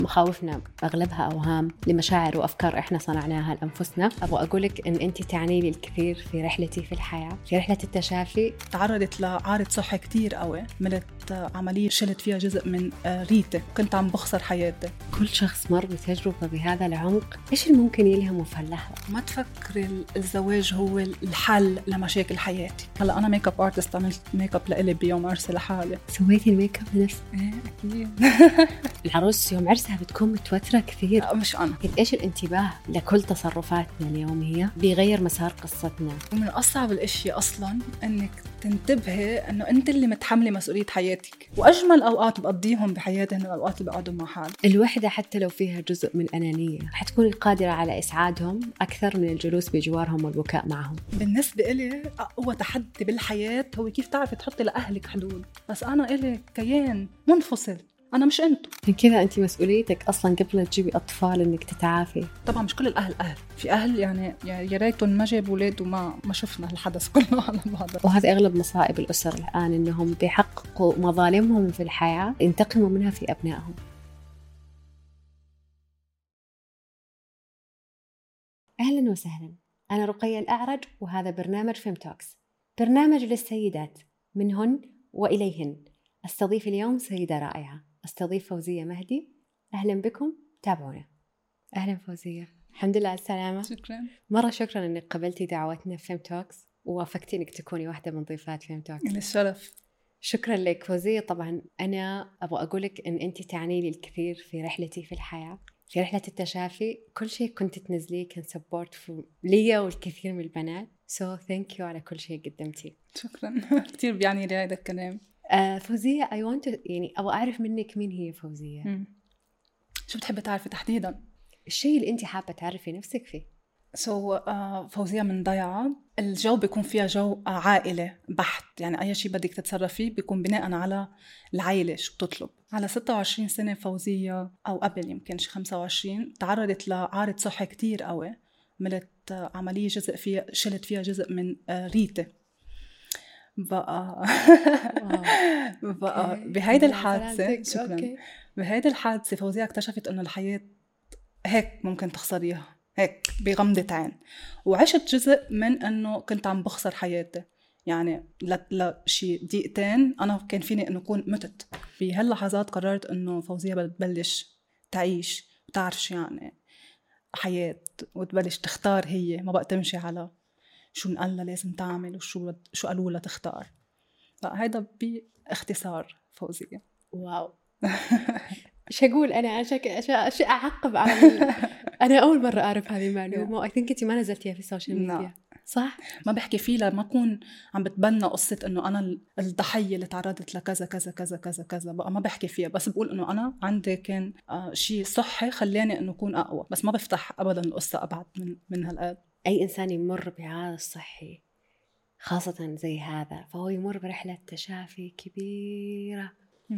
مخاوفنا أغلبها أوهام لمشاعر وأفكار إحنا صنعناها لأنفسنا. أبغى أقولك إن أنت تعني لي الكثير في رحلتي في الحياة، في رحلة التشافي. تعرضت لعارض صحي كتير قوي، عملت عملية شلت فيها جزء من ريتي، كنت عم بخسر حياتي. كل شخص مر بتجربة بهذا العمق، إيش اللي ممكن يلهمه في اللحظة؟ ما تفكر الزواج هو الحل لمشاكل حياتي. هلا أنا ميك اب ارتست، عملت ميك اب لإلي بيوم عرسي لحالي. سويتي الميك اب لنفسك؟ إيه أكيد. العروس يوم عرسها بتكون متوترة كثير. مش أنا. إيش الانتباه لكل تصرفاتنا اليومية بيغير مسار قصتنا. ومن أصعب الأشياء أصلاً إنك تنتبهي إنه أنت اللي متحملة مسؤولية حياتك، وأجمل أوقات بقضيهم بحياتي هن الأوقات اللي بقعدهم مع حالي. الوحدة حتى لو فيها جزء من أنانية حتكوني قادرة على إسعادهم أكثر من الجلوس بجوارهم والبكاء معهم. بالنسبة إلي أقوى تحدي بالحياة هو كيف تعرفي تحطي لأهلك حدود. بس أنا إلي كيان منفصل، أنا مش أنتو. من كذا أنت مسؤوليتك أصلاً قبل تجيبي أطفال إنك تتعافي. طبعاً مش كل الأهل أهل، في أهل يعني يا ريتهم ما جابوا أولاد وما شفنا الحدث كله على بعضه. وهذا أغلب مصائب الأسر الآن، إنهم بيحققوا مظالمهم في الحياة ينتقموا منها في أبنائهم. أهلاً وسهلاً، أنا رقية الأعرج وهذا برنامج فيم توكس، برنامج للسيدات منهن وإليهن. أستضيف اليوم سيدة رائعة، أستضيف فوزية مهدي. أهلاً بكم، تابعونا. أهلاً فوزية، الحمد لله على السلامة. شكراً. مرة شكراً أنك قبلتي دعوتنا في فيم توكس ووافقتي أنك تكوني واحدة من ضيفات فيم توكس. الشرف. شكراً لك فوزية. طبعاً أنا أبغى أقولك أن أنت تعني لي الكثير في رحلتي في الحياة، في رحلة التشافي. كل شيء كنت تنزليه كان سبورت لي والكثير من البنات. So thank you على كل شيء قدمتيه. شكراً. كتير بيعني لي هذا الكلام. فوزية I want to يعني أبغى أعرف منك مين هي فوزية. شو بتحبي تعرفي تحديداً؟ الشيء اللي أنت حابة تعرفي نفسك فيه. فوزية من ضيعة. الجو بيكون فيها جو عائلة بحت، يعني أي شيء بدك تتصرف فيه بيكون بناء على العائلة شو بتطلب. على 26 سنة فوزية أو قبل يمكن 25 تعرضت لعارض صحي كتير قوي، عملت عملية شلت فيها جزء من ريتي. بقى بهيدي الحادثة شكرا. بهيدي الحادثة فوزية اكتشفت إنه الحياة هيك ممكن تخسريها، هيك بغمضة عين. وعشت جزء من إنه كنت عم بخسر حياتي، يعني لشي دقيقتين أنا كان فيني إنه أكون متت. بهاللحظات قررت إنه فوزية بتبلش تعيش وتعرف يعني حياة، وتبلش تختار. هي ما بقى تمشي على شو نقلها لازم تعمل وشو قالوا لها تختار. فهيدا باختصار فوزية. واو. ايش اقول انا ايش اعقب على انا اول مره اعرف هذه المعلومه. I think انت ما نزلتيها في السوشيال ميديا صح؟ ما بحكي فيه لما اكون عم بتبنى قصه انه انا الضحيه اللي تعرضت لكذا كذا كذا كذا كذا، بقى ما بحكي فيها، بس بقول انه انا عندي كان شيء صحي خلاني انه اكون اقوى، بس ما بفتح ابدا القصه ابعد من هالقد. اي انسان يمر بعارض صحي خاصه زي هذا فهو يمر برحله تشافي كبيره.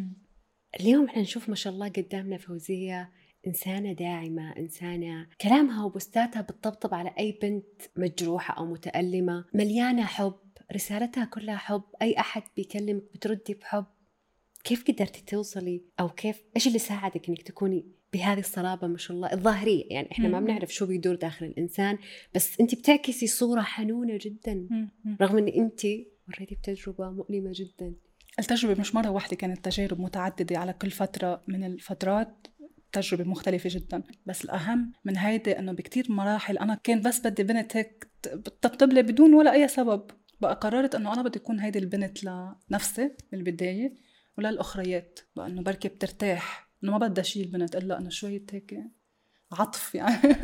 اليوم احنا نشوف ما شاء الله قدامنا فوزية إنسانة داعمة، إنسانة كلامها وبوستاتها بتطبطب على أي بنت مجروحة أو متألمة، مليانة حب، رسالتها كلها حب، أي أحد بيكلمك بتردي بحب. كيف قدرتي توصلي أو إيش اللي ساعدك إنك تكوني بهذه الصلابة ما شاء الله الظاهرية؟ يعني إحنا ما بنعرف شو بيدور داخل الإنسان، بس أنت بتعكسي صورة حنونة جدا رغم أن أنت مريتي بتجربة مؤلمة جدا. التجربة مش مرة واحدة، كانت تجارب متعددة على كل فترة من الفترات، تجربة مختلفة جدا. بس الأهم من هيدا أنه بكتير مراحل أنا كان بس بدي بنت هيك تطبطب لي بدون ولا أي سبب. بقى قررت أنه أنا بدي أكون هيدي البنت لنفسي بالبداية ولا الأخريات، بقى أنه بركي بترتاح أنه ما بدي أشيل البنت إلا أنه شوية هيك عطف يعني.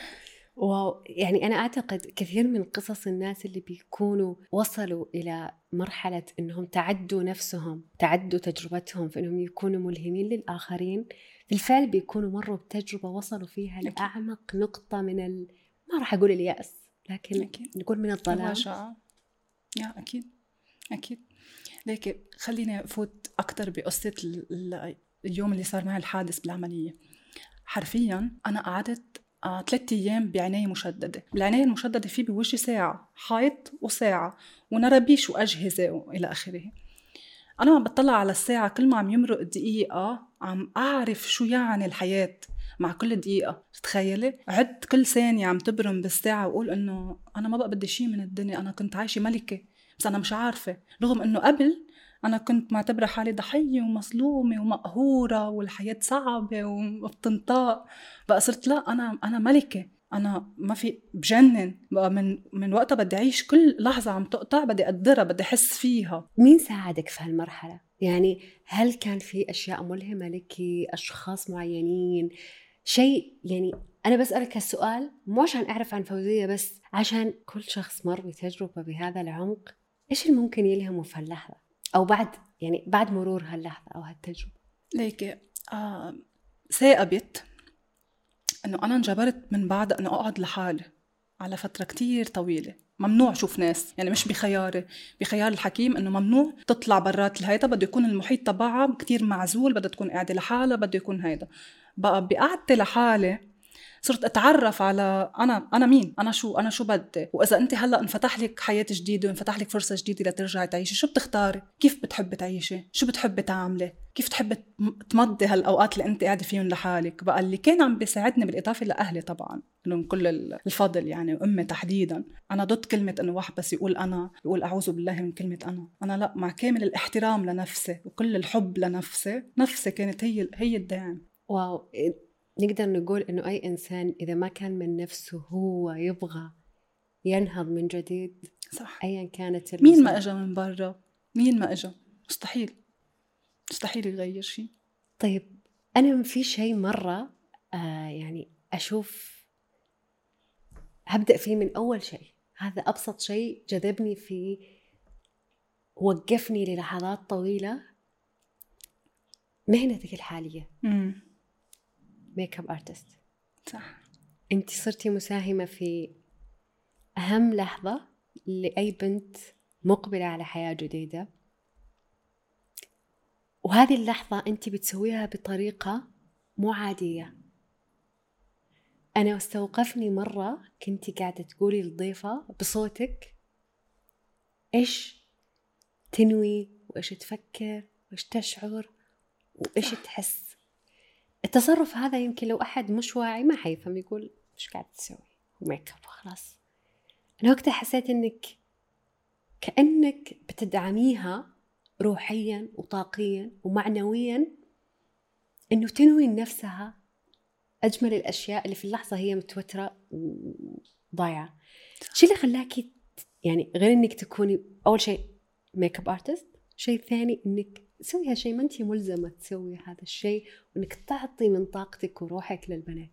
واو. يعني أنا أعتقد كثير من قصص الناس اللي بيكونوا وصلوا إلى مرحلة إنهم تعدوا نفسهم، تعدوا تجربتهم في إنهم يكونوا ملهمين للآخرين، بالفعل بيكونوا مروا بتجربة وصلوا فيها لأعمق نقطة من ما راح أقول اليأس، لكن أكيد نقول من الظلام. يا أكيد. لكن خليني أفوت أكتر بقصة اليوم اللي صار معي الحادث بالعملية. حرفياً أنا قعدت 3 أيام بعناية مشددة. بالعناية المشددة في بوجهي ساعة حيط وساعة ونرابيش وأجهزة وإلى آخره. أنا عم بطلع على الساعة كل ما عم يمرق دقيقة عم أعرف شو يعني الحياة مع كل دقيقة. تخيلي عد كل ثانية عم تبرم بالساعة وقول إنه أنا ما بقى بدي شي من الدنيا، أنا كنت عايشة ملكة بس أنا مش عارفة. رغم إنه قبل أنا كنت معتبرة حالي ضحية ومظلومة ومقهورة والحياة صعبة وبتنطاق، بقى صرت لا، أنا ملكة، أنا ما في بجنن بقى. من وقتها بدي أعيش كل لحظة عم تقطع، بدي أقدرها، بدي أحس فيها. مين ساعدك في هالمرحلة؟ يعني هل كان في أشياء ملهمة لك، أشخاص معينين، شيء؟ يعني أنا بسألك هالسؤال مو عشان أعرف عن فوزية بس، عشان كل شخص مر بتجربة بهذا العمق، إيش اللي ممكن يلهمه في هاللحظة أو بعد مرور هاللحظة أو هالتجربة؟ ليكي ثاقبت إنه أنا انجبرت من بعد أنه أقعد لحالي على فترة كتير طويلة. ممنوع شوف ناس، يعني مش بخيار الحكيم إنه ممنوع تطلع برات الهيدا، بده يكون المحيط تبعها كتير معزول، بده تكون قاعدة لحالها، بده يكون هيدا. بقى بقعدت لحالي صرت أتعرف على أنا مين، أنا شو بدي. وإذا أنت هلأ انفتح لك حياة جديدة وانفتح لك فرصة جديدة لترجعي تعيشي، شو بتختاري؟ كيف بتحبي تعيشي؟ شو بتحبي تعملي؟ كيف تحبي تمضي هالأوقات اللي أنت قاعدة فيهم لحالك؟ بقى اللي كان عم بيساعدني بالإضافة لأهلي طبعاً لهم كل الفضل، يعني وأمي تحديداً. أنا ضد كلمة إنه واحد بس يقول أعوذ بالله من كلمة أنا لا، مع كامل الاحترام لنفسي وكل الحب لنفسي كانت هي الداعم. واو، نقدر نقول إنه أي إنسان إذا ما كان من نفسه هو يبغى ينهض من جديد، صح، أيا كانت مين ما أجا من برا، مين ما أجا، مستحيل يغير شيء. طيب أنا في شيء مرة يعني أشوف، هبدأ فيه من أول شيء، هذا أبسط شيء جذبني فيه، وقفني للحظات طويلة. مهنتك الحالية ميك اب ارتست، صح. انت صرتي مساهمة في أهم لحظة لأي بنت مقبلة على حياة جديدة، وهذه اللحظة انت بتسويها بطريقة مو عادية. أنا استوقفني مرة كنتي قاعدة تقولي للضيفة بصوتك إيش تنوي وإيش تفكر وإيش تشعر وإيش تحس. التصرف هذا يمكن لو أحد مش واعي ما حيفهم، يقول إيش قاعدة تسوي وميك اب وخلاص. أنا وقتها حسيت إنك كأنك بتدعميها روحيا وطاقيا ومعنويا، إنه تنوي لنفسها أجمل الأشياء اللي في اللحظة هي متوترة وضايعة. شو اللي خلاكي يعني غير إنك تكوني أول شيء ميك اب ارتست، شيء ثاني إنك تسوي هالشيء، ما أنتي ملزمة تسوي هذا الشيء، وإنك تعطي من طاقتك وروحك للبنات؟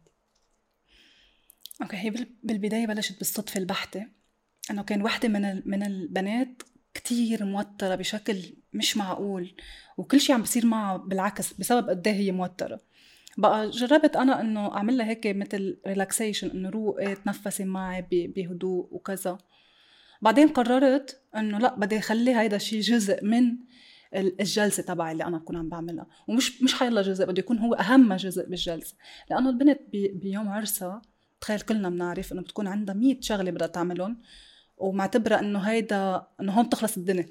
أوكي، هي بالبداية بلشت بالصدفة البحتة، أنه كان واحدة من البنات كتير موترة بشكل مش معقول، وكل شيء عم بيصير معها بالعكس بسبب قد ايه هي موترة. بقى جربت أنا إنه أعمل لها هيك مثل ريلاكسيشن، إنه روقي تنفسي معي بهدوء وكذا. بعدين قررت إنه لا، بدي أخلي هيدا الشيء جزء من الجلسة تبعي اللي أنا بكون عم بعملها، ومش حيلا جزء، بده يكون هو أهم جزء بالجلسة. لأنه البنت بيوم عرسها تخيل كلنا بنعرف إنه بتكون عندها 100 شغلة بدها تعملهم، ومعتبرة إنه هون تخلص الدنيا.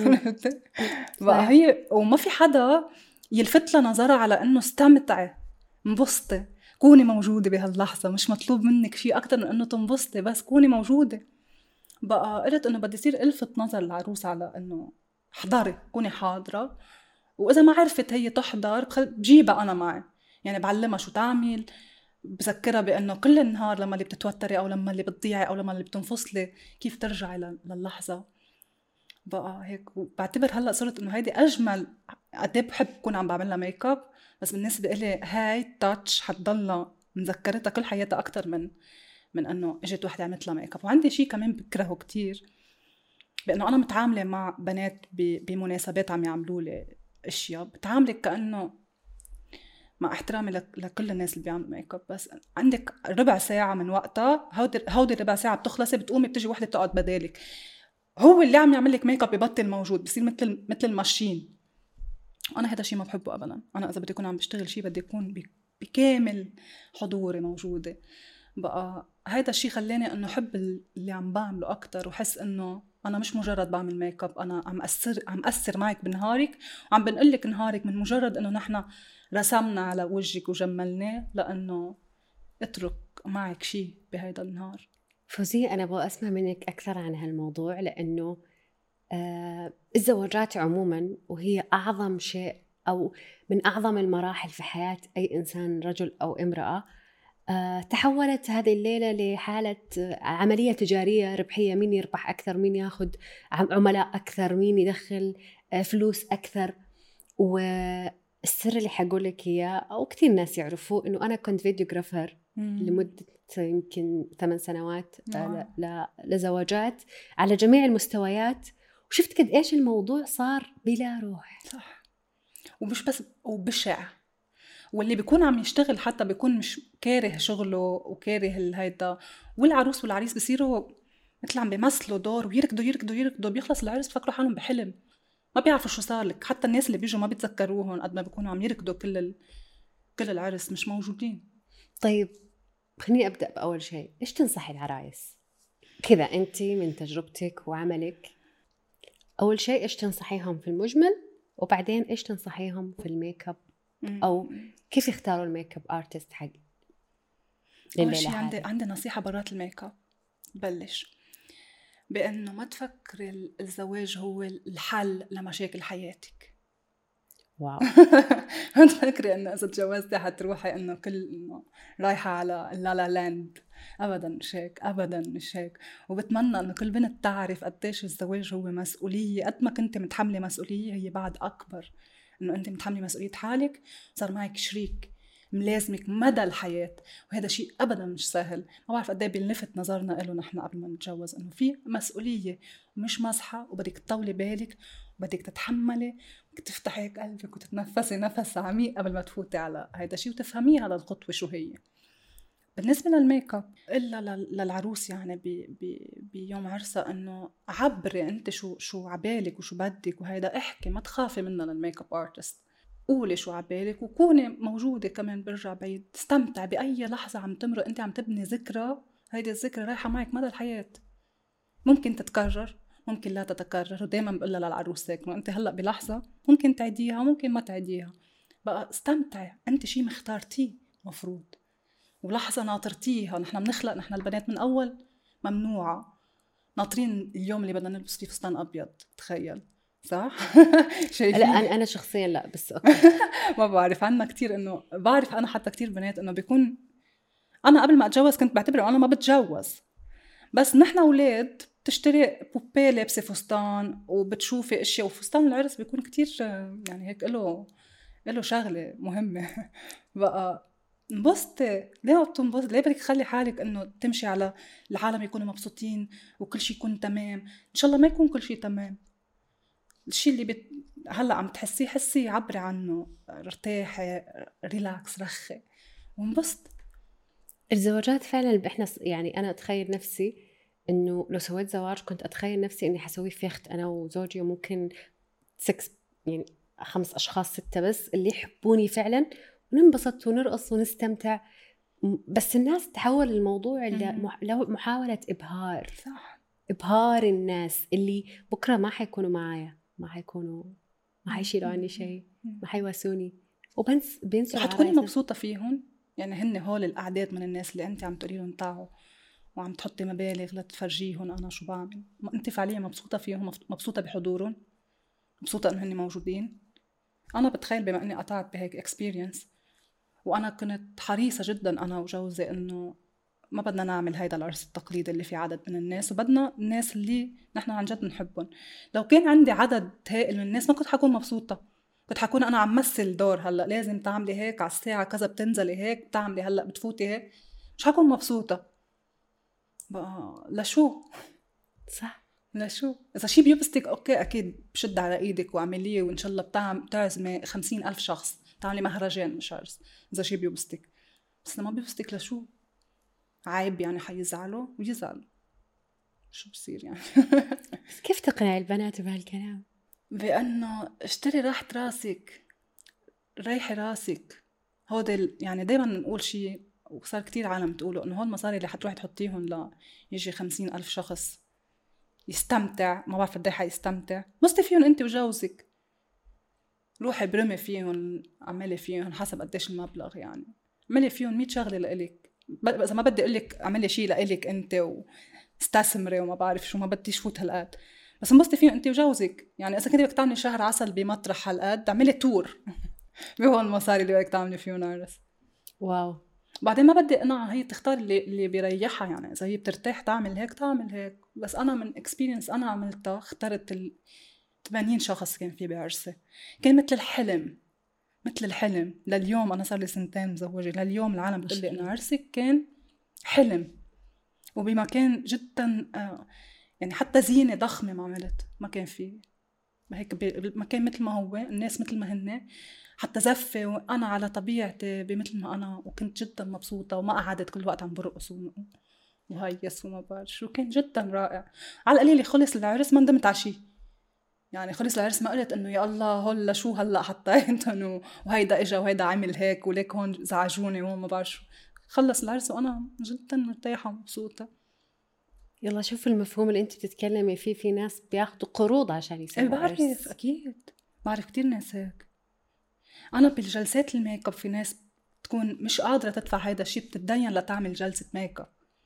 بقى هي وما في حدا يلفت لها نظرها على إنه استمتعي، انبسطي، كوني موجودة بهاللحظة، مش مطلوب منك شيء أكتر من إنه تنبسطي، بس كوني موجودة. بقى قلت إنه بدي يصير ألفت نظر العروس على إنه احضري، كوني حاضرة، وإذا ما عرفت هي تحضر بجيبها أنا معي، يعني بعلمها شو تعمل، بذكرها بأنه كل النهار لما اللي بتتوتري أو لما اللي بتضيعي أو لما اللي بتنفصلي كيف ترجعي للحظة. بقى هيك بعتبر هلأ صرت إنه هيدي أجمل، قديه بحب كون عم بعملها ميك اب، بس بالنسبة إلي هاي تاتش حتضلها مذكرتها كل حياتها أكتر من إنه إجت وحدة عملت لها ميك اب. وعندي شيء كمان بكرهه كتير، بأنه أنا متعاملة مع بنات بمناسبات عم يعملوا لي أشياء، بتعاملك كأنه مع احترامي لكل الناس اللي بيعملوا ميك اب، بس عندك ربع ساعة من وقتها، هودي ربع ساعة بتخلصي، بتقومي بتجي وحدة تقعد بدالك. هو اللي عم يعمل لك ميك اب ببطل موجود، بصير مثل الماشين. انا هذا الشيء ما بحبه ابدا. انا اذا بدي اكون عم بشتغل شيء بدي اكون بكامل حضوري موجوده. بقى هذا الشيء خلاني انه احب اللي عم بعمله اكتر، وحس انه أنا مش مجرد بعمل ميك اب، أنا عم أثر معك بنهارك، وعم بنقلك نهارك من مجرد إنه نحن رسمنا على وجهك وجملناه، لأنه اترك معك شيء بهيدا النهار. فوزية، أنا أبغى أسمع منك أكثر عن هالموضوع، لأنه الزواجات عموما وهي أعظم شيء أو من أعظم المراحل في حياة أي إنسان رجل أو امرأة. تحولت هذه الليلة لحالة عملية تجارية ربحية، مين يربح أكثر، مين ياخد عملاء أكثر، مين يدخل فلوس أكثر. والسر اللي حقولك إياه أو كثير ناس يعرفوه إنه أنا كنت فيديوغرافر لمدة يمكن 8 سنوات لزواجات على جميع المستويات، وشفت قد إيش الموضوع صار بلا روح. صح، ومش بس وبشع، واللي بيكون عم يشتغل حتى بيكون مش كاره شغله وكاره هيدا، والعروس والعريس بيصيروا مثل عم بيمثلوا دور ويركضوا بيخلص العرس بفكروا حالهم بحلم، ما بيعرفوا شو صار لك. حتى الناس اللي بيجوا ما بيتذكروهم قد ما بيكونوا عم يركضوا كل العرس مش موجودين. طيب خليني أبدأ بأول شيء، إيش تنصحي العرايس كذا أنت من تجربتك وعملك؟ أول شيء إيش تنصحيهم في المجمل، وبعدين إيش تنصحيهم في الميك اب، أو كيف يختاروا الميك اب ارتست حق أول شيء عندي نصيحة برات الميك اب. بلش بأنه ما تفكر الزواج هو الحل لمشاكل حياتك. واو. ما تفكري انه اذا تجوزتي حتروحي انه انه رايحه على لا لاند. ابدا مش هيك، ابدا مش هيك. وبتمنى انه كل بنت تعرف قديش الزواج هو مسؤوليه. قد ما كنت متحمله مسؤوليه، هي بعد اكبر، انه انت متحمله مسؤوليه حالك، صار معك شريك ملازمك مدى الحياه، وهذا شيء ابدا مش سهل. ما بعرف قد ايه بنلفت نظرنا له نحن قبل ما نتجوز، انه في مسؤوليه ومش مزحه، وبدك تطولي بالك وبدك تتحملي، تفتحي هيك قلبك وتتنفسي نفس عميق قبل ما تفوتي على هيدا الشيء وتفهميه على الخطوة شو هي. بالنسبة للميك اب إلا للعروس يعني بيوم عرسها، إنه عبري أنت شو عبالك وشو بدك، وهيدا احكي، ما تخافي منها للميك اب ارتست. قولي شو عبالك وكوني موجودة كمان. برجع بعيد، استمتع بأي لحظة عم تمرق. أنت عم تبني ذكرى، هيدي الذكرى رايحة معك مدى الحياة. ممكن تتكرر، ممكن لا تتكرر. ودايما بقولها للعروس هيك، انت هلا بلحظه ممكن تعيديها وممكن ما تعيديها، بقى استمتعي. انت شيء مختارتيه مفروض، ولحظه ناطرتيها. نحن بنخلق، نحن البنات من اول ممنوعه ناطرين اليوم اللي بدنا نلبس فيه فستان ابيض. تخيل، صح؟ لا انا شخصيا لا، بس ما بعرف عنا كتير، انه بعرف انا حتى كتير بنات انه بيكون. انا قبل ما اتجوز كنت بعتبر انا ما بتجوز، بس نحن اولاد بتشتري بوبيه لابسه فستان وبتشوفي اشياء، وفستان العرس بيكون كتير يعني هيك له شغله مهمه. بقى انبسطي. ليه ما بتنبسطي؟ ليه بدك تخلي حالك انه تمشي على العالم يكونوا مبسوطين وكل شيء يكون تمام؟ ان شاء الله ما يكون كل شيء تمام. الشيء اللي هلا عم تحسيه حسي، عبري عنه، ارتاحي، ريلاكس، رخي وانبسطي. الزواجات فعلا احنا يعني انا اتخيل نفسي انه لو سويت زواج كنت اتخيل نفسي اني حسوي في يخت انا وزوجي، وممكن 6 يعني 5 اشخاص 6 بس اللي يحبوني فعلا، وننبسط ونرقص ونستمتع. بس الناس تحول الموضوع لو محاولة ابهار. صح. ابهار الناس اللي بكره ما حيكونوا معايا، ما حيشيلوا عني شيء، ما حيواسوني، بينسوا حتكوني مبسوطة فيهم. يعني هن هول الأعداد من الناس اللي أنت عم تقولي لهم تعوا وعم تحطي مبالغ لتفرجيهم أنا شو بعمل. أنت فعليا مبسوطة فيهم، مبسوطة بحضورهم، مبسوطة إنه هن موجودين. أنا بتخيل بما إني قطعت بهيك experience، وأنا كنت حريصة جدا أنا وجوزي إنه ما بدنا نعمل هيدا العرس التقليدي اللي في عدد من الناس، وبدنا الناس اللي نحن عن جد نحبهم. لو كان عندي عدد هائل من الناس ما كنت حكون مبسوطة. كنت حكون أنا عم مثل دور، هلأ لازم تعملي هيك، على الساعة كذا بتنزلي هيك، بتعملي هلأ بتفوتي هيك، مش حكون مبسوطة. بقى لشو؟ صح، لشو؟ إذا شي بيبستك أوكي أكيد بشد على إيدك وعمليه، وإن شاء الله بتعزمي 50,000 شخص، تعملي مهرجان مش عرس إذا شي بيبستك. بس لما بيبستك لشو؟ عيب يعني حيزعلوا ويزعلوا، شو بصير يعني؟ بس كيف تقنع البنات بهالكلام؟ بأنه اشتري راحة راسك، ريحي راسك. هودي يعني دايما نقول شيء، وصار كتير عالم تقوله، انه هول المصاري اللي حتروحي تحطيهم يجي 50,000 شخص، يستمتع، ما بعرف قد ايه حيستمتع، بصي فيهم انت وجوزك، روحي برمي فيهم، اعملي فيهم حسب قديش المبلغ يعني، اعملي فيهم 100 شغله لإلك. اذا ما بدي اقول لك اعملي شيء لإلك انت واستثمري وما بعرف شو، ما بديش فوت هالقد، بس انبسطي فيهم انت وجوزك. يعني اذا كنتي بدك تعملي شهر عسل بمطرح هالقد، اعملي تور بهون المصاري اللي بدك تعملي فيهم عرس. واو. بعدين ما بدي اقنعها، هي تختار اللي بيريحها، يعني اذا هي بترتاح تعمل هيك تعمل هيك. بس انا من اكسبيرينس انا عملتها، اخترت 80 شخص كان في بعرسي، كان مثل الحلم، مثل الحلم. لليوم انا صار لي 2 مزوجه، لليوم العالم بتقول لي انه عرسك كان حلم، وبمكان جدا يعني حتى زينه ضخمه ما عملت، ما كان في هيك بمكان مثل ما هو، الناس مثل ما هن، حتى زفه وانا على طبيعتي بمثل ما انا، وكنت جدا مبسوطه، وما قعدت كل وقت عم برقص وهيس وما بعرف شو. كان جدا رائع. على القليله خلص العرس ما ندمت على شيء، يعني خلص العرس ما قلت انه يا الله هلا شو هلا حطيتهم وهيدا اجا وهيدا عمل هيك وليك هون زعجوني وهون ما بعرف شو. خلص العرس وانا جدا مرتاحه ومبسوطه. يلا شوف المفهوم اللي انت بتتكلمي فيه، في ناس بياخدوا قروض عشان يسووا بعرف عرس. اكيد بعرف كتير ناس هيك. انا بالجلسات الميك اب في ناس تكون مش قادره تدفع هيدا الشيء، بتتدين لتعمل جلسه ميك اب.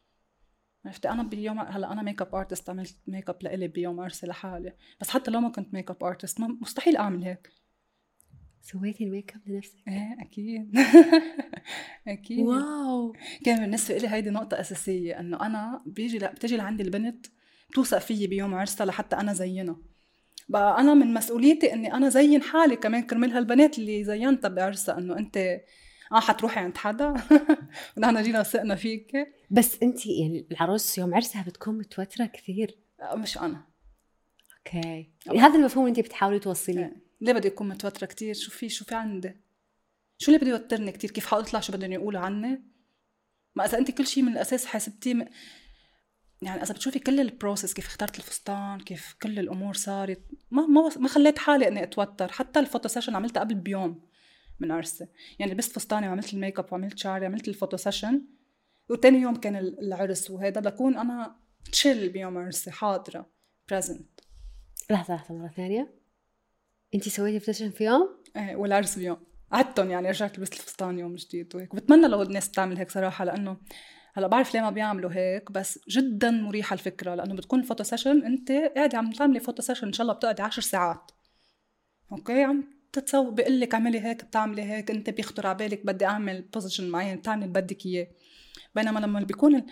عرفتي انا باليوم هلا انا ميك اب ارتست، عملت ميك اب لإلي بيوم عرسي لحالي، بس حتى لو ما كنت ميك اب ارتست مستحيل اعمل هيك. سويتي الميك اب لنفسك؟ ايه اكيد اكيد. واو. كان بالنسبه لي هيدي نقطه اساسيه، انه انا بتجي لعندي البنت بتوثق فيي بيوم عرسها لحتى انا زينها. بقى انا من مسؤوليتي اني انا زين حالي كمان كرمال هالبنات اللي زينتها بعرسها، انه انت حتروحي عند حدا ونحن جينا سقنا فيك. بس انت يعني العروس يوم عرسها بتكون متوتره كثير؟ مش انا. اوكي، هذا المفهوم انت بتحاولي توصليه. ليه بدي اكون متوتره كتير؟ شو في عندي؟ شو اللي بده يوترني كتير؟ كيف حاطلع شو بدهم يقولوا عني؟ ما اذا انت كل شيء من الاساس حاسبتيه يعني اذا بتشوفي كل البروسيس، كيف اخترت الفستان، كيف كل الامور صارت، ما خليت حالي اني اتوتر. حتى الفوتو سيشن عملتها قبل بيوم من عرسي، يعني لبست فستاني وعملت الميك اب وعملت شعري، عملت الفوتو سيشن، وتاني يوم كان العرس. وهذا بكون انا تشيل بيوم عرسي، حاضره بريزنت. لحظه مره ثانيه، انت سويتي فوتو سيشن في يوم؟ ايه، والعرس بيوم. عدتهم يعني، رجعت لبست الفستان يوم جديد وهيك. وبتمنى لو الناس تعمل هيك صراحه، لانه هلا بعرف ليه ما بيعملوا هيك، بس جدا مريحه الفكره، لانه بتكون الفوتو سيشن انت قاعده عم تعملي فوتو سيشن ان شاء الله بتقعدي 10 ساعات، اوكي، عم تتسوق، بيقول لك اعملي هيك بتعملي هيك، انت بيخطر على بالك بدي اعمل بوزيشن معين بتعمل اللي بدك اياه. بينما لما بيكون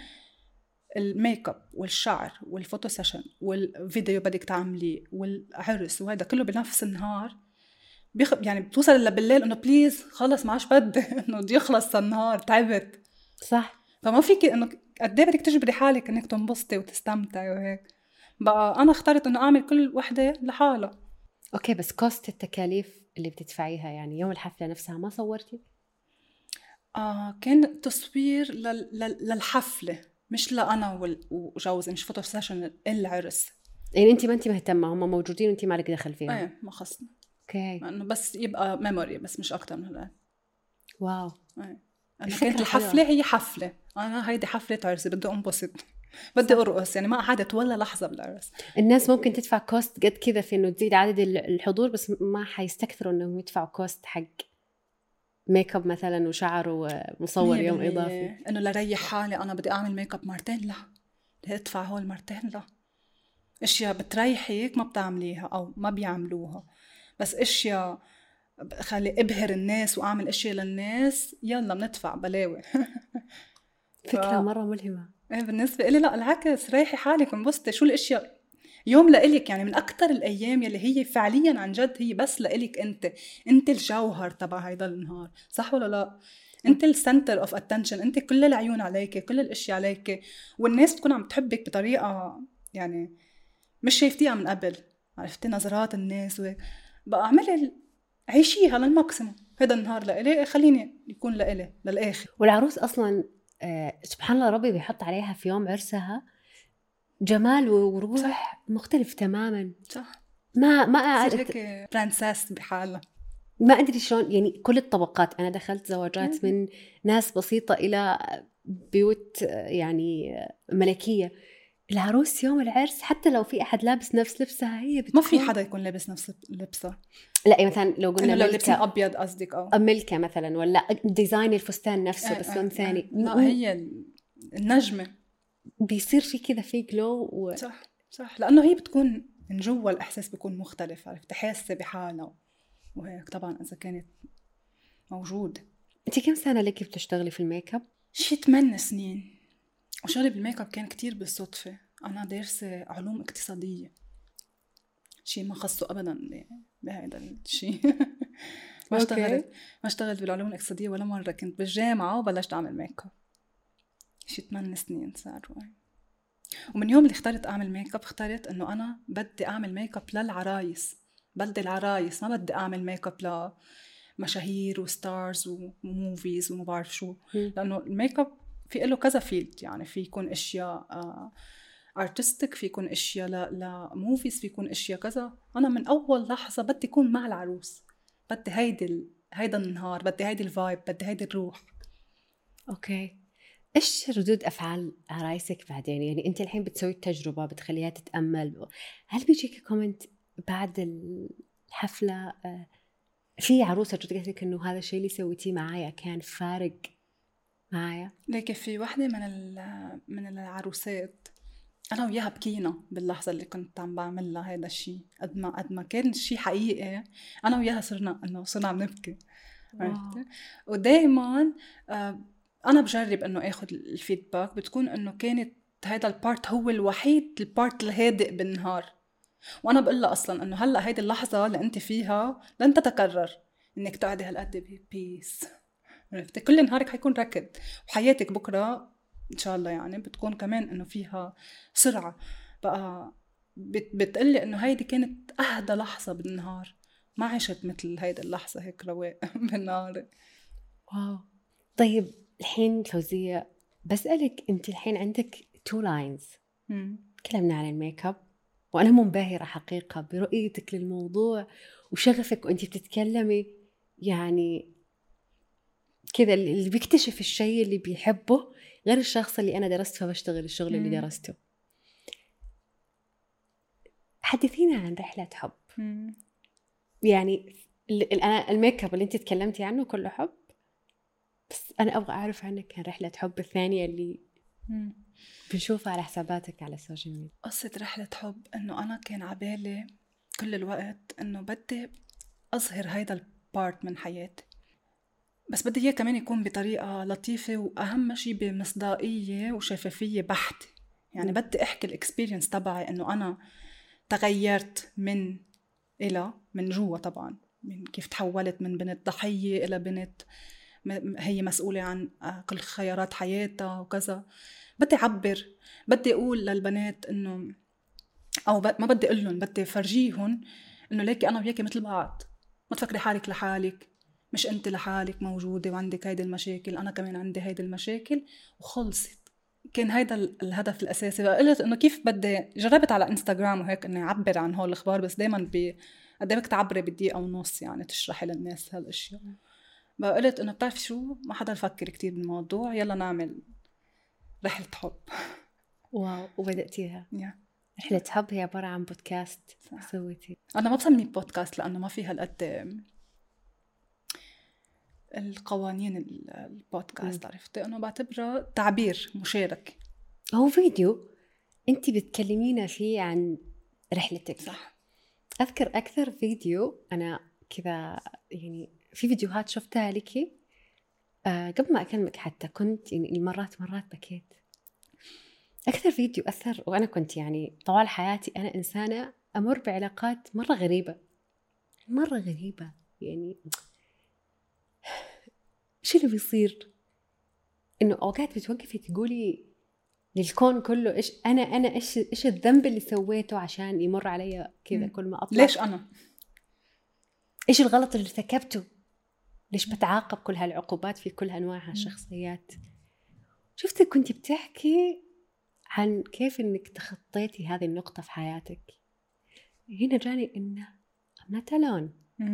الميك اب والشعر والفوتو سيشن والفيديو بدك تعمليه والعرس وهذا كله بنفس النهار، يعني بتوصل الا بالليل انه بليز خلص ما عادش بدي انه بدي يخلص النهار، تعبت. صح. فما فيك انه قد ايه بدك تجبري حالك انك تنبسطي وتستمتعي وهيك. بقى انا اخترت انه اعمل كل وحده لحالها. اوكي، بس كوست التكاليف اللي بتدفعيها يعني يوم الحفله نفسها ما صورتي؟ كان تصوير للحفله، مش لأنا وجوزي، مش فوتو سيشن العرس. يعني انت ما انت مهتمه، هم موجودين وانت مالك دخل فيهم؟ ايه ما خصنا. اوكي، انه بس يبقى ميموري، بس مش اكتر من هذا. واو. انا كانت الحفله هي حفله، انا هيدي حفله عرسي، بدي انبسط، بدي ارقص، يعني ما قعدت ولا لحظه بالعرس. الناس ممكن تدفع كوست قد كذا في انه تزيد عدد الحضور، بس ما حيستكثروا انهم يدفعوا كوست حق ميك اب مثلا وشعر ومصور يوم اضافي. انه لريح حالي انا بدي اعمل ميك اب مرتين، لا بدي ادفع هول مرتين، لا. اشياء بتريحك ما بتعمليها او ما بيعملوها، بس اشياء خلي ابهر الناس واعمل اشياء للناس، يلا بندفع بلاوي فكره مره ملهمه. ايه بالنسبه لي لا، العكس، ريحي حالك انبسطي. شو الاشياء يوم لإلك، يعني من اكتر الايام يلي هي فعليا عن جد هي بس لإلك انت الجوهر تبع هيدا النهار، صح ولا لا؟ انت السنتر اوف اتنشن، انت كل العيون عليك، كل الاشياء عليك، والناس بتكون عم تحبك بطريقه يعني مش شايفتيها من قبل. عرفتي نظرات الناس وهيك. بقى اعملي عيشيها للماكسيموم. هذا النهار لإلي، خليني يكون لإلي للآخر. والعروس أصلاً سبحان الله ربي بيحط عليها في يوم عرسها جمال وروح صح. مختلف تماماً. صح. ما تصير هيك برنسس بحالها. ما أدري شلون، يعني كل الطبقات. أنا دخلت زواجات من ناس بسيطة إلى بيوت يعني ملكية. العروس يوم العرس حتى لو في أحد لابس نفس لبسها هي بتكون ما في حدا يكون لابس نفس لبسها. لا مثلا لو قلنا لو لابسين أبيض قصدك ملكة مثلا، ولا ديزاين الفستان نفسه بس لون ثاني. لا هي النجمة بيصير في كذا في جلو صح لأنه هي بتكون من جوا الإحساس بيكون مختلف، عرفت، حاسة بحالها وهيك. طبعا إذا كانت موجود. أنت كم سنة لك بتشتغلي في الميك اب؟ شي 8 سنين. وشغلي بالميك اب كان كتير بالصدفة. أنا دارسة علوم اقتصادية، شي ما خصه أبدا بهذا الشي. ما اشتغلت بالعلوم الاقتصادية ولا مرة. كنت بالجامعة وبلشت أعمل ميك اب. شي 8 سنين صاروا. ومن يوم اللي اخترت أعمل ميك اب اخترت إنه أنا بدي أعمل ميك اب للعرايس. بدي العرايس، ما بدي أعمل ميك اب لمشاهير وستارز وموفيز وما بعرف شو. لأنه الميك اب في له كذا فيلد، يعني في يكون أشياء ارتستيك، في يكون أشياء لموفيز، في يكون أشياء كذا. أنا من أول لحظة بدي أكون مع العروس، بدي هيدا النهار، بدي هيدي الفايب، بدي هيدي الروح. أوكي. إيش ردود أفعال عرايسك بعدين؟ يعني أنت الحين بتسوي التجربة، بتخليها تتأمل، هل بيجيك كومنت بعد الحفلة في عروسة قالت لك إنه هذا الشيء اللي سويتيه معايا كان فارق معايا؟ لكن في واحدة من العروسات أنا وياها بكينا باللحظة اللي كنت عم بعملها هذا الشيء. قد ما كان الشيء حقيقي، أنا وياها صرنا عم نبكي. ودائما أنا بجرب إنه أخذ الفيدباك، بتكون إنه كانت هذا البارت هو الوحيد البارت الهادئ بالنهار. وأنا بقول لها أصلا إنه هلأ هيدي اللحظة اللي أنت فيها لن تتكرر، إنك تقعدي هالقد بيس. عرفتي، كل نهارك حيكون ركض، وحياتك بكرة إن شاء الله يعني بتكون كمان إنه فيها سرعة. بقى بتقلي إنه هيدي كانت أهدى لحظة بالنهار، ما عشت مثل هيدي اللحظة هيك رواق بالنهار. واو. طيب الحين فوزية بسألك، أنت الحين عندك 2 لاينز تكلمنا عن الميك اب، وأنا منبهرة حقيقة برؤيتك للموضوع وشغفك وأنت بتتكلمي. يعني كذا اللي بيكتشف الشيء اللي بيحبه غير الشخص اللي أنا درست فبشتغل الشغل اللي درسته. حدثينا عن رحلة حب. يعني أنا الميك اب اللي أنت تكلمتي عنه كله حب، بس أنا أبغى أعرف عنك عن رحلة حب الثانية اللي بنشوفها على حساباتك على السوشيال ميديا. قصة رحلة حب إنه أنا كان عبالي كل الوقت إنه بدي أظهر هيدا البارت من حياتي، بس بدي إياه كمان يكون بطريقة لطيفة، وأهم شيء بمصداقية وشفافية بحت. يعني بدي أحكي الإكسبيرينس تبعي إنه أنا تغيرت من جوا طبعا، من كيف تحولت من بنت ضحية إلى بنت هي مسؤولة عن كل خيارات حياتها وكذا. بدي أعبر، بدي أقول للبنات إنه، أو ما بدي أقول لهم، بدي فرجيهم إنه ليكي أنا وياكي مثل بعض، ما تفكري حالك لحالك، مش أنت لحالك موجودة وعندك هيدي المشاكل، أنا كمان عندي هيدي المشاكل وخلصت. كان هيدا الهدف الأساسي. قلت إنه كيف بدي، جربت على إنستغرام وهيك إني أعبر عن هول الأخبار، بس دايماً قد بدك تعبري بدقيقة ونص يعني تشرحي للناس هالأشياء. قلت إنه بتعرف شو، ما حدا يفكر كتير بالموضوع، يلا نعمل رحلة حب. واو. وبدأتيها رحلة حب هي عبارة عن بودكاست سويتي. أنا ما بسميه بودكاست لأنه ما فيها القد القوانين البودكاست، عرفتي، أنا بعتبره تعبير مشارك. هو فيديو أنت بتكلمينا فيه عن رحلتك. صح. أذكر أكثر فيديو أنا كذا، يعني في فيديوهات شفتها لك قبل ما أكلمك حتى كنت يعني مرات بكيت. أكثر فيديو أثر، وأنا كنت يعني طوال حياتي أنا إنسانة أمر بعلاقات مرة غريبة يعني شو اللي بيصير، إنه أوقات بتوقفي تقولي للكون كله إيش أنا إيش الذنب اللي سويته عشان يمر علي كذا كل ما أطلع، ليش أنا، إيش الغلط اللي ارتكبته، ليش بتعاقب كل هالعقوبات في كل أنواع الشخصيات. شفتك كنت بتحكي عن كيف إنك تخطيتي هذه النقطة في حياتك. هنا جاني إنه I'm not alone.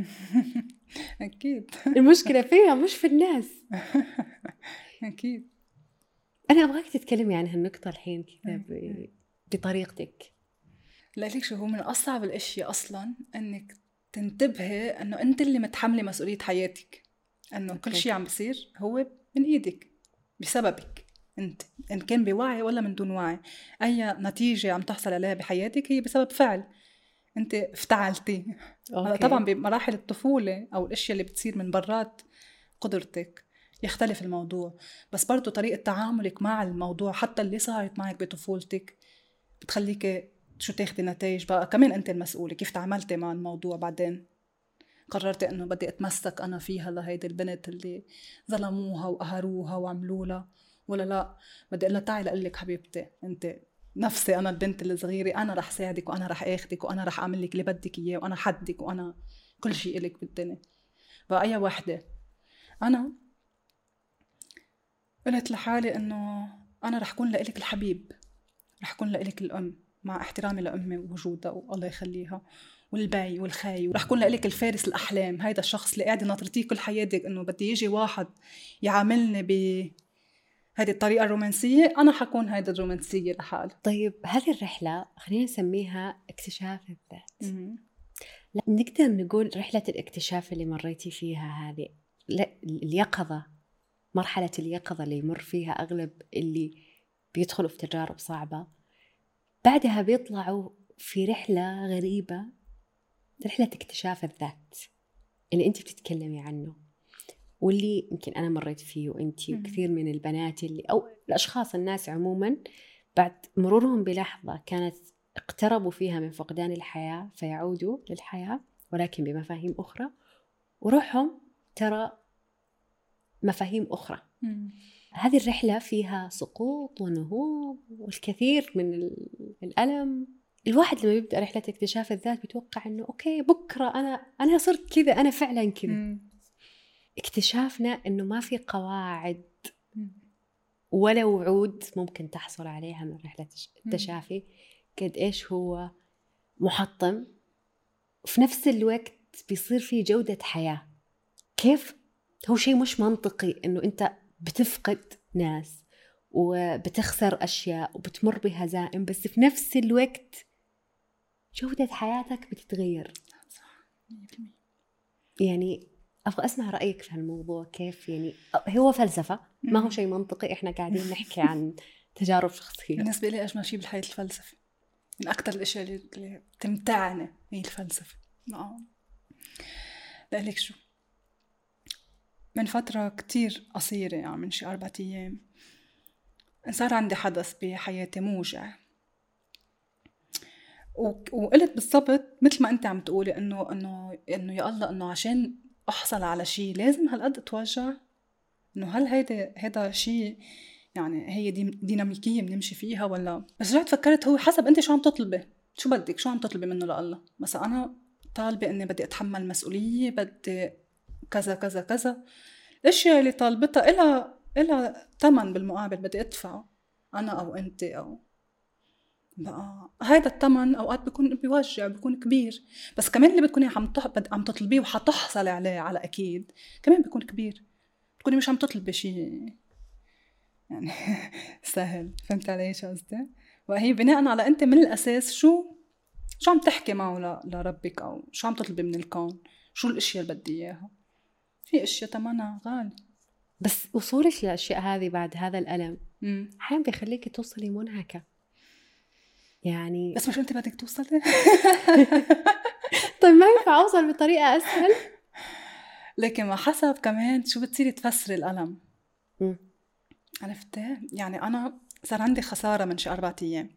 أكيد المشكلة فيها مش في الناس. أكيد. أنا أبغاك تتكلمي عن هالنقطة الحين كذا بطريقتك؟ لك شو هو من أصعب الأشياء أصلاً أنك تنتبهي أنه أنت اللي متحملة مسؤولية حياتك، أنه كل شيء عم بيصير هو من إيدك بسببك أنت، إن كان بوعي ولا من دون وعي. أي نتيجة عم تحصل عليها بحياتك هي بسبب فعل أنت افتعلتيه. هذا طبعاً بمراحل الطفولة أو الأشياء اللي بتصير من برات قدرتك يختلف الموضوع، بس برضو طريقة تعاملك مع الموضوع حتى اللي صارت معك بطفولتك بتخليك شو تاخدي نتائج بقى كمان أنت المسؤولة. كيف تعاملتي مع الموضوع بعدين؟ قررتي أنه بدي أتمسك أنا فيها لهيدي البنت اللي ظلموها وقهروها وعملولها، ولا لا بدي أقول لها تعي لأقلك حبيبتي أنت نفسي أنا البنت الصغيرة، أنا رح ساعدك وأنا رح أخدك وأنا رح أعمل لك اللي بدك إياه وأنا حدك وأنا كل شيء إلك بالدنيا. بقى أي وحدة أنا قلت لحالي أنه أنا رح كون لإلك الحبيب، رح كون لإلك الأم مع احترامي لأمي ووجودها والله يخليها، والباي والخاي، ورح كون لإلك الفارس الأحلام، هيدا الشخص اللي قاعدة ناطرتيه كل حياتك إنه بدي يجي واحد يعاملني بهذه الطريقة الرومانسية، أنا حكون هيدا الرومانسية لحال. طيب هذه الرحلة خلينا نسميها اكتشاف الذات. لا نقدر نقول رحلة الاكتشاف اللي مريتي فيها هذه، لا اليقظة، مرحلة اليقظة اللي يمر فيها أغلب اللي بيدخلوا في تجارب صعبة، بعدها بيطلعوا في رحلة غريبة، رحلة اكتشاف الذات اللي أنت بتتكلمي عنه، واللي يمكن أنا مريت فيه وأنتي وكثير من البنات اللي أو الأشخاص الناس عموما بعد مرورهم بلحظة كانت اقتربوا فيها من فقدان الحياة فيعودوا للحياة ولكن بمفاهيم أخرى، وروحهم ترى مفاهيم أخرى. هذه الرحلة فيها سقوط ونهوض والكثير من الألم. الواحد لما يبدأ رحلة اكتشاف الذات بيتوقع أنه أوكي بكرة أنا صرت كذا، أنا فعلا كذا. اكتشافنا أنه ما في قواعد ولا وعود ممكن تحصل عليها من رحلة التشافي، قد إيش هو محطم، وفي نفس الوقت بيصير فيه جودة حياة. كيف هو شيء مش منطقي أنه أنت بتفقد ناس وبتخسر أشياء وبتمر بهزائم، بس في نفس الوقت جودة حياتك بتتغير. يعني أبغى أسمع رأيك في هالموضوع. كيف يعني هو فلسفة، ما هو شيء منطقي، إحنا قاعدين نحكي عن تجارب شخصية. بالنسبة لي أجمل شيء بالحياة الفلسفة، من أكتر الأشياء اللي تمتعني هي الفلسفة. لأقلك شو، من فترة كتير قصيرة يعني من شي 4 أيام صار عندي حدث بحياتي موجع، وقلت بالضبط مثل ما أنت عم تقولي إنه يا الله إنه عشان أحصل على شيء لازم هالقد أتوجع، إنه هل هيدا شيء يعني هي ديناميكية بنمشي فيها ولا؟ بس رجعت فكرت هو حسب أنت شو عم تطلبي، شو بدك، شو عم تطلبي منه لله. مثلا أنا طالبة إني بدي أتحمل مسؤولية، بدي كذا كذا كذا، الأشياء اللي طالبتها إلها ثمن بالمقابل بدي أدفعه أنا أو أنت، أو بقى هيدا الثمن أوقات بيكون بيوجع، بيكون كبير، بس كمان اللي بتكوني عم تطلبيه وحتحصلي عليه على أكيد كمان بيكون كبير. بتكوني مش عم تطلبي شيء يعني سهل. فهمت علي شو قصدي؟ وهي بناء على أنت من الأساس شو عم تحكي معه لربك، أو شو عم تطلبي من الكون، شو الأشياء اللي بدي إياها. في أشياء تمنها غالي، بس وصولك للأشياء هذه بعد هذا الألم أحيانا بيخليك توصلي منهكة يعني. بس مش أنت بدك توصلي؟ طيب ما ينفع أوصل بطريقة أسهل؟ لكن ما حسب كمان شو بتصيري تفسري الألم. عرفتي؟ يعني أنا صار عندي خسارة من شي 4 أيام،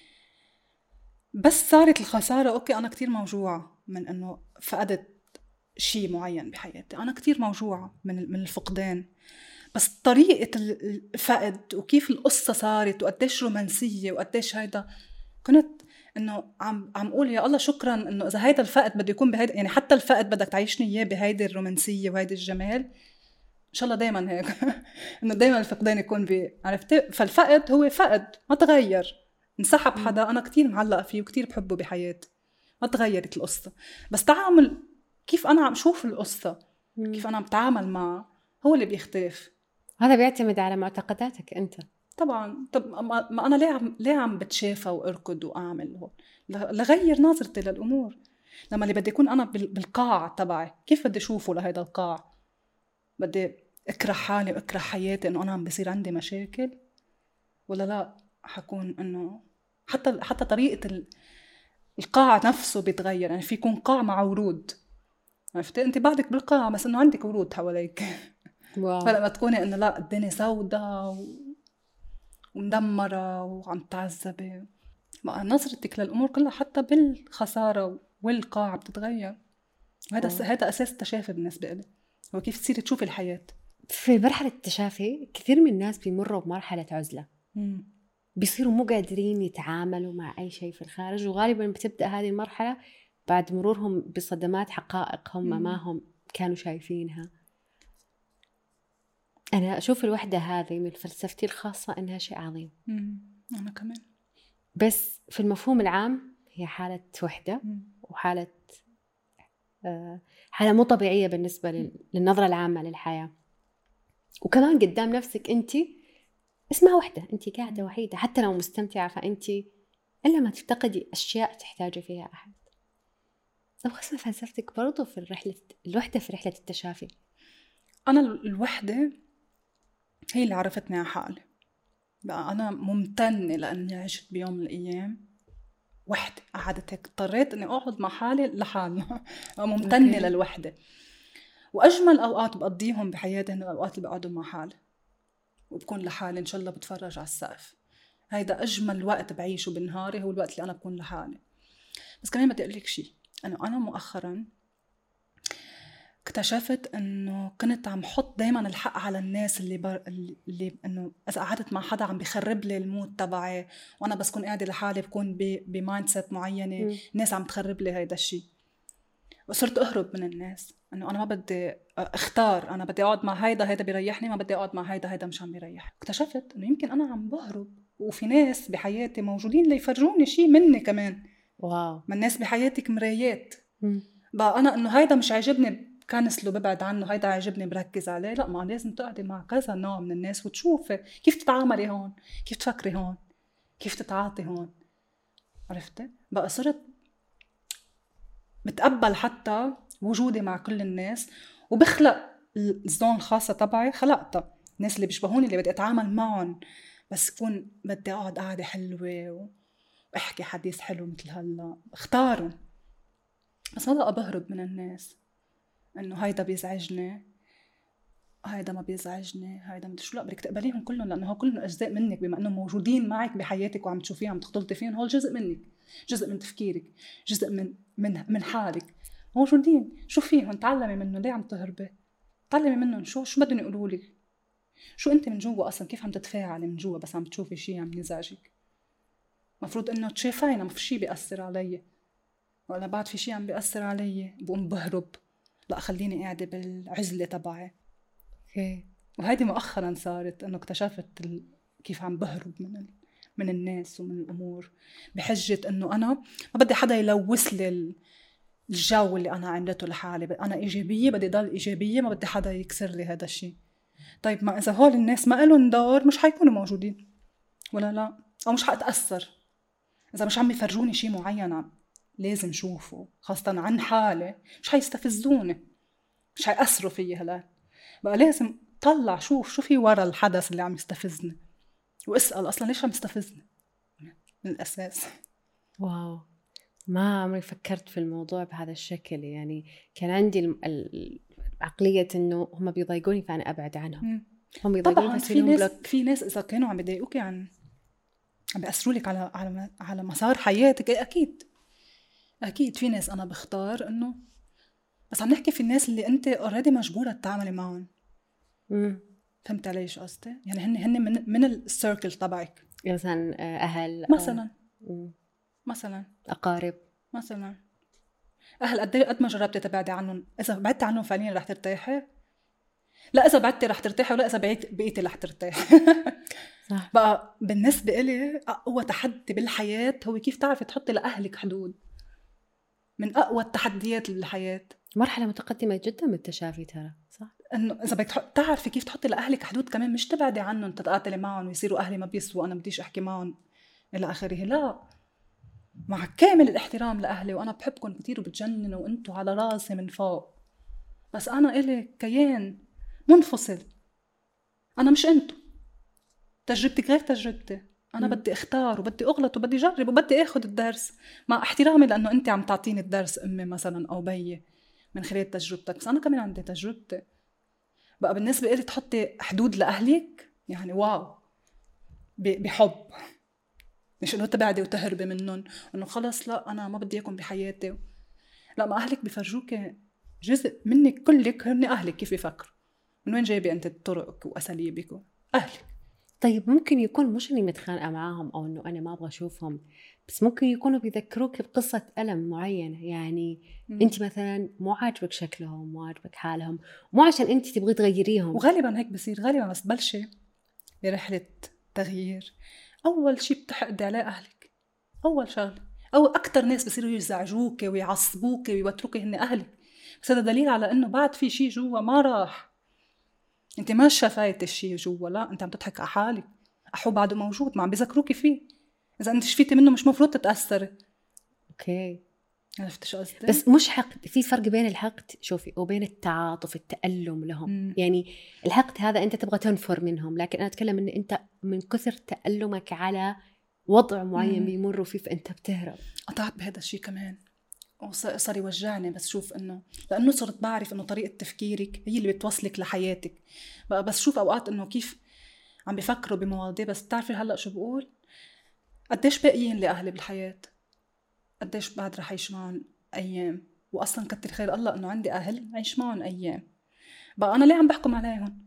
بس صارت الخسارة أوكي أنا كتير موجوعة من أنه فقدت شيء معين بحياتي، أنا كتير موجوعة من الفقدان، بس طريقة الفقد وكيف القصة صارت وقديش رومانسية وقديش هيدا، كنت إنه عم أقول يا الله شكرا إنه إذا هيدا الفقد بده يكون بهيدا، يعني حتى الفقد بدك تعيشني إياه بهيدا الرومانسية وهيدا الجمال، إن شاء الله دايما هيك إنه دايما الفقدان يكون عرفتي. فالفقد هو فقد ما تغير، انسحب حدا أنا كتير معلقة فيه وكتير بحبه بحياتي، ما تغيرت القصة، بس تعامل كيف أنا عم شوف القصة، كيف أنا عم بتعامل معه هو اللي بيختلف. هذا بيعتمد على معتقداتك أنت. طبعا. طب ما انا ليه عم بتشافى واركض واعمل هون؟ لغير نظرتي للامور. لما اللي بدي اكون انا بالقاع تبعي، كيف بدي اشوفه لهيدا القاع؟ بدي اكره حالي واكره حياتي انه انا عم بصير عندي مشاكل؟ ولا لا حكون انه حتى طريقه القاع نفسه بيتغير. يعني في يكون قاع مع ورود، عرفتي؟ انت بعدك بالقاع بس انه عندك ورود حواليك. فلما تكوني انه لا الدنيا سوداء ومدمره وعم تعذبي، بقى نظرتك للامور كلها حتى بالخساره والقاع بتتغير. هذا اساس التشافي بالنسبه لي، هو كيف تصيري تشوفي الحياه. في مرحله التشافي كثير من الناس بيمروا بمرحله عزله، بيصيروا مو قادرين يتعاملوا مع اي شيء في الخارج، وغالبا بتبدا هذه المرحله بعد مرورهم بصدمات حقائق هم ما هم كانوا شايفينها. أنا أشوف الوحدة هذه من فلسفتي الخاصة أنها شيء عظيم. أنا كمان. بس في المفهوم العام هي حالة وحدة وحالة حالة مو طبيعية بالنسبة للنظرة العامة للحياة. وكمان قدام نفسك أنت اسمها وحدة، أنت قاعدة وحيدة حتى لو مستمتعة، فأنت إلا ما تفتقدي أشياء تحتاجي فيها أحد. أبغى أسمع فلسفتك برضو في الوحدة في رحلة التشافي. أنا الوحدة هي اللي عرفتني على حالي. بقى أنا ممتنة لأني عشت بيوم من الأيام وحدة، قعدت هيك اضطريت أني أقعد مع حالي لحالنا. ممتنة للوحدة. وأجمل أوقات بقضيهم بحياتي هن الأوقات اللي بقعدهم مع حالي وبكون لحالي، إن شاء الله بتفرج على السقف. هيدا أجمل وقت بعيشه بنهاري، هو الوقت اللي أنا بكون لحالي. بس كمان بدي أقول لك شيء، أنا مؤخراً اكتشفت انه كنت عم حط دايما الحق على الناس اللي انه اذا قعدت مع حدا عم بيخرب لي المود تبعي، وانا بس كون قاعده لحالي بكون بمايند سيت معينه، الناس عم تخرب لي هيدا الشيء. وصرت اهرب من الناس، انه انا ما بدي اختار، انا بدي اقعد مع هيدا بيريحني، ما بدي اقعد مع هيدا مش عم بيريح. اكتشفت انه يمكن انا عم بهرب وفي ناس بحياتي موجودين ليفرجوني شيء مني كمان. واو. ما الناس بحياتك مرايات. بقى انا انه هيدا مش عاجبني كنسله ببعد عنه، هيدا عاجبني بركز عليه. لا، ما لازم تقعدي مع كذا نوع من الناس وتشوفي كيف تتعاملي هون، كيف تفكري هون، كيف تتعاطي هون. عرفتي؟ بقى صرت بتقبل حتى وجودي مع كل الناس، وبخلق الزون الخاصة تبعي، خلقتها الناس اللي بيشبهوني اللي بدي أتعامل معهم، بس كون بدي أقعد قاعدة حلوة وأحكي حديث حلو مثل هلا اختارهم. بس ما بقى بهرب من الناس، انه هيدا بيزعجني، هيدا ما بيزعجني، هيدا مدري شو. لا، بدك تقبليهم كلهم، لانه هو كلهم اجزاء منك، بما انهم موجودين معك بحياتك وعم تشوفيهم عم تختلطي فيهم. هو جزء منك، جزء من تفكيرك، جزء من حالك، موجودين. شو فيهم؟ تعلمي منه. ليه عم تهربي؟ تعلمي منهم. شو بدهم يقولوا لك؟ شو انت من جوا اصلا كيف عم تتفاعلي من جوا بس عم تشوفي شيء عم يزعجك؟ مفروض انه تشافينا، ما في شيء بيأثر علي، ولا بعد في شيء عم بيأثر علي بقوم بهرب. لا، خليني قاعدة بالعزلة تبعي. وهذه مؤخرا صارت انه اكتشفت كيف عم بهرب من الناس ومن الامور بحجة انه انا ما بدي حدا يلوث لي الجو اللي انا عملته لحالي. انا ايجابية، بدي ضل ايجابية، ما بدي حدا يكسر لي هذا الشيء. طيب ما اذا هول الناس ما لهم دور مش حيكونوا موجودين، ولا لا؟ او مش حاتأثر اذا مش عم يفرجوني شيء معين لازم شوفه، خاصة عن حالي، مش حيستفزوني، مش حيأثروا فيي. هلا بقى لازم طلع شوف شو في ورا الحدث اللي عم يستفزني، واسأل أصلا ليش عم يستفزني من الأساس. واو، ما عمري فكرت في الموضوع بهذا الشكل. يعني كان عندي عقلية إنه هم بيضايقوني فأنا أبعد عنهم. هم بيضايقوني طبعا في ناس إذا كانوا عم بيضايقوك عم بيأثروا لك على مسار حياتك. أكيد في ناس أنا بختار إنه، بس عم نحكي في الناس اللي أنت already مجبورة تتعاملي معهم. فهمت علي شو قصدي؟ يعني هن من السيركل تبعك، مثلا أهل مثلا أقارب مثلا. أهل قد ما جربتي تبعدي عنهم، إذا بعدت عنهم فعليا رح ترتاحي؟ لا، إذا بعدتي رح ترتاحي، ولا إذا بقيتي رح ترتاحي. صح. بقى بالنسبة إلي أقوى تحدي بالحياة هو كيف تعرفي تحطي لأهلك حدود. من أقوى التحديات بالحياة. مرحلة متقدمة جدا بالتشافي ترى، صح؟ انه اذا بدك تعرفي كيف تحطي لاهلك حدود كمان، مش تبعدي عنهم تتقاتلي معهم ويصيروا اهلي ما بيسوا انا بديش احكي معهم الى اخره. لا، مع كامل الاحترام لاهلي وانا بحبكم كثير وبتجننوا وانتم على راسي من فوق، بس انا الي كيان منفصل، انا مش انتو، تجربتك غير تجربتي، انا بدي اختار وبدي اغلط وبدي اجرب وبدي اخذ الدرس مع احترامي لانه انت عم تعطيني الدرس امي مثلا او بيي من خلال تجربتك، بس انا كمان عندي تجربتي. بقى بالنسبه لي تحطي حدود لاهلك يعني واو، بحب، مش انه تبعدي وتهربي منهم انه خلص لا انا ما بدي اياكم بحياتي. لا، ما اهلك بيفرجوك جزء منك كلك، هن اهلك كيف بيفكروا، من وين جايبه انت طرقك واساليبك اهلك. طيب ممكن يكون مش اني متخانقه معاهم او انه انا ما ابغى اشوفهم، بس ممكن يكونوا بيذكروك بقصه الم معينه، يعني انت مثلا مو عاجبك شكلهم، مو عاجبك حالهم، مو عشان انت تبغي تغيريهم. وغالبا هيك بصير، غالبا بس تبلشي برحله تغيير اول شيء بتحقدي عليه اهلك، اول شغله، او اكثر ناس بصيروا يزعجوك ويعصبوك ويوتروك هن اهلك، بس هذا دليل على انه بعد في شيء جوا ما راح، انت ما شفايت الشيء جوا، لا انت عم تضحك على حالك، احو بعده موجود ما عم بيذكروكي فيه، اذا انت شفيتي منه مش مفروض تتاثري. اوكي، عرفت شو قصدي؟ بس مش حقد، في فرق بين الحقد شوفي وبين التعاطف التألم لهم. يعني الحقد هذا انت تبغى تنفر منهم، لكن انا اتكلم ان انت من كثر تألمك على وضع معين بيمروا فيه فانت بتهرب. قطعت بهذا الشيء كمان وصار يوجعني، بس شوف انه لانه صرت بعرف انه طريقه تفكيرك هي اللي بتوصلك لحياتك، بقى بس شوف اوقات انه كيف عم بيفكروا بمواضيع، بس بتعرفي هلا شو بقول؟ قديش باقيين لاهلي بالحياه، قديش بعد رح اعيش معهم ايام، واصلا كتر خير الله انه عندي اهل عيش معهم ايام، بقى انا ليه عم بحكم عليهم؟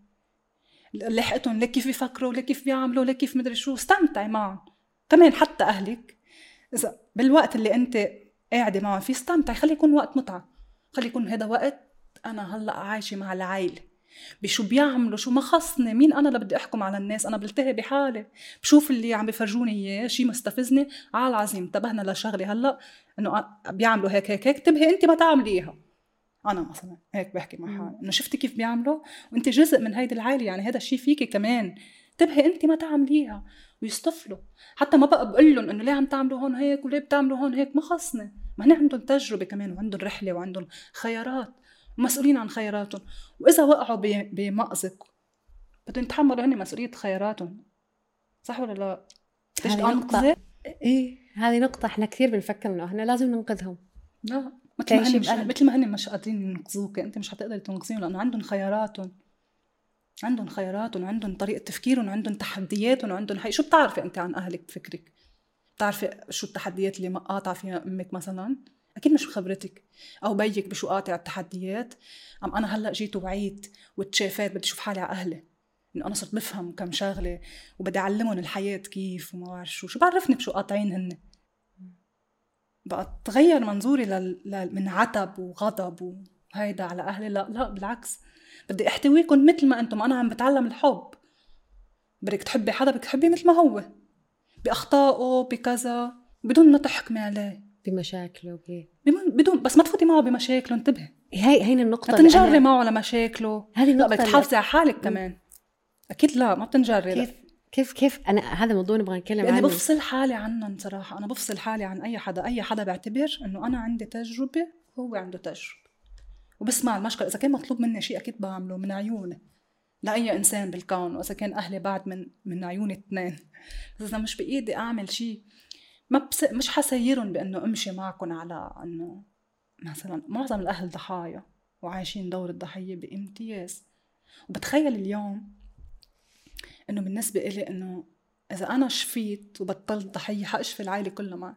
لحقتهم ليه كيف بيفكروا، ليه كيف بيعملوا، ليه كيف مدري شو، استمتعي معهم كمان. حتى اهلك اذا بالوقت اللي انت قاعده معهم فيه استمتعي، خلي يكون وقت متعه، خلي يكون هذا وقت انا هلا عايشه مع العائله، بشو بيعملوا شو ما خصني، مين انا اللي بدي احكم على الناس، انا بلتهي بحالي، بشوف اللي عم بيفرجوني اياه شيء مستفزني، على العظيم انتبهنا لشغله هلا انه بيعملوا هيك هيك هيك، انتبهي انت ما تعمليها. انا مثلا هيك بحكي مع حالي انه شفتي كيف بيعملوا وانت جزء من هيدي العائله، يعني هذا الشيء فيكي كمان، انتبهي انت ما تعمليها، ويصطفلوا. حتى ما بقى بقول لهم انه ليه عم تعملوا هون هيك وليه بتعملوا هون هيك، ما خصني، ما هن عندهم تجربه كمان وعندهم رحله وعندهم خيارات ومسؤولين عن خياراتهم، واذا وقعوا بمأزق بدهم يتحملوا هن مسؤوليه خياراتهم، صح ولا لا؟ ليش انقذ؟ ايه، هذه نقطه احنا كثير بنفكر انه احنا لازم ننقذهم، لا، مثل ما هن مش قادرين ينقذوك انت مش حتقدر تنقذيهم، لانه عندهم خياراتهم، عندهم خياراتهم وعندهم طريقه تفكيرهم وعندهم تحدياتهم وعندهم شو بتعرفي انت عن اهلك بفكرك؟ بتعرفي شو التحديات اللي قاطعه فيها امك مثلا؟ اكيد مش بخبرتك، او بيك بشو قاطع التحديات. انا هلا جيت وعيت وتشافيت، بدي اشوف حالي على اهلي انه انا صرت بفهم كم شغله وبدي اعلمهم الحياه كيف وما بعرف شو بعرفني بشو قاطعين هن. بقى تغير منظوري من عتب وغضب وهيدا على أهلي، لا بالعكس، بدي احتويكم مثل ما أنتم، أنا عم بتعلم الحب، بدك تحبي حدا بدك تحبيه مثل ما هو، بأخطائه بكذا بدون ما تحكمي عليه بمشاكله بدون، بس ما تفوتي معه بمشاكله، انتبهي، هي النقطة، تنجري معه لمشاكله، هذه النقطة، بدك تحافظي على حالك كمان، أكيد لا ما بتنجري. كيف أنا هذا الموضوع نبغى نتكلم عنه، يعني بفصل حالي عنهم صراحة، أنا بفصل حالي عن أي حدا بعتبر إنه أنا عندي تجربة هو عنده تجربة، وبسمع المشكلة، إذا كان مطلوب مني شيء أكيد بعمله من عيوني لأي إنسان بالكون، وإذا كان أهلي بعد من عيوني 2، بس إذا مش بإيدي أعمل شيء مش حسيرهم بأنه أمشي معكم على أنه مثلا معظم الأهل ضحايا وعايشين دور الضحية بامتياز، وبتخيل اليوم إنه بالنسبة إلي إنه إذا أنا شفيت وبطلت ضحية حأشفي العائلة كلها معي.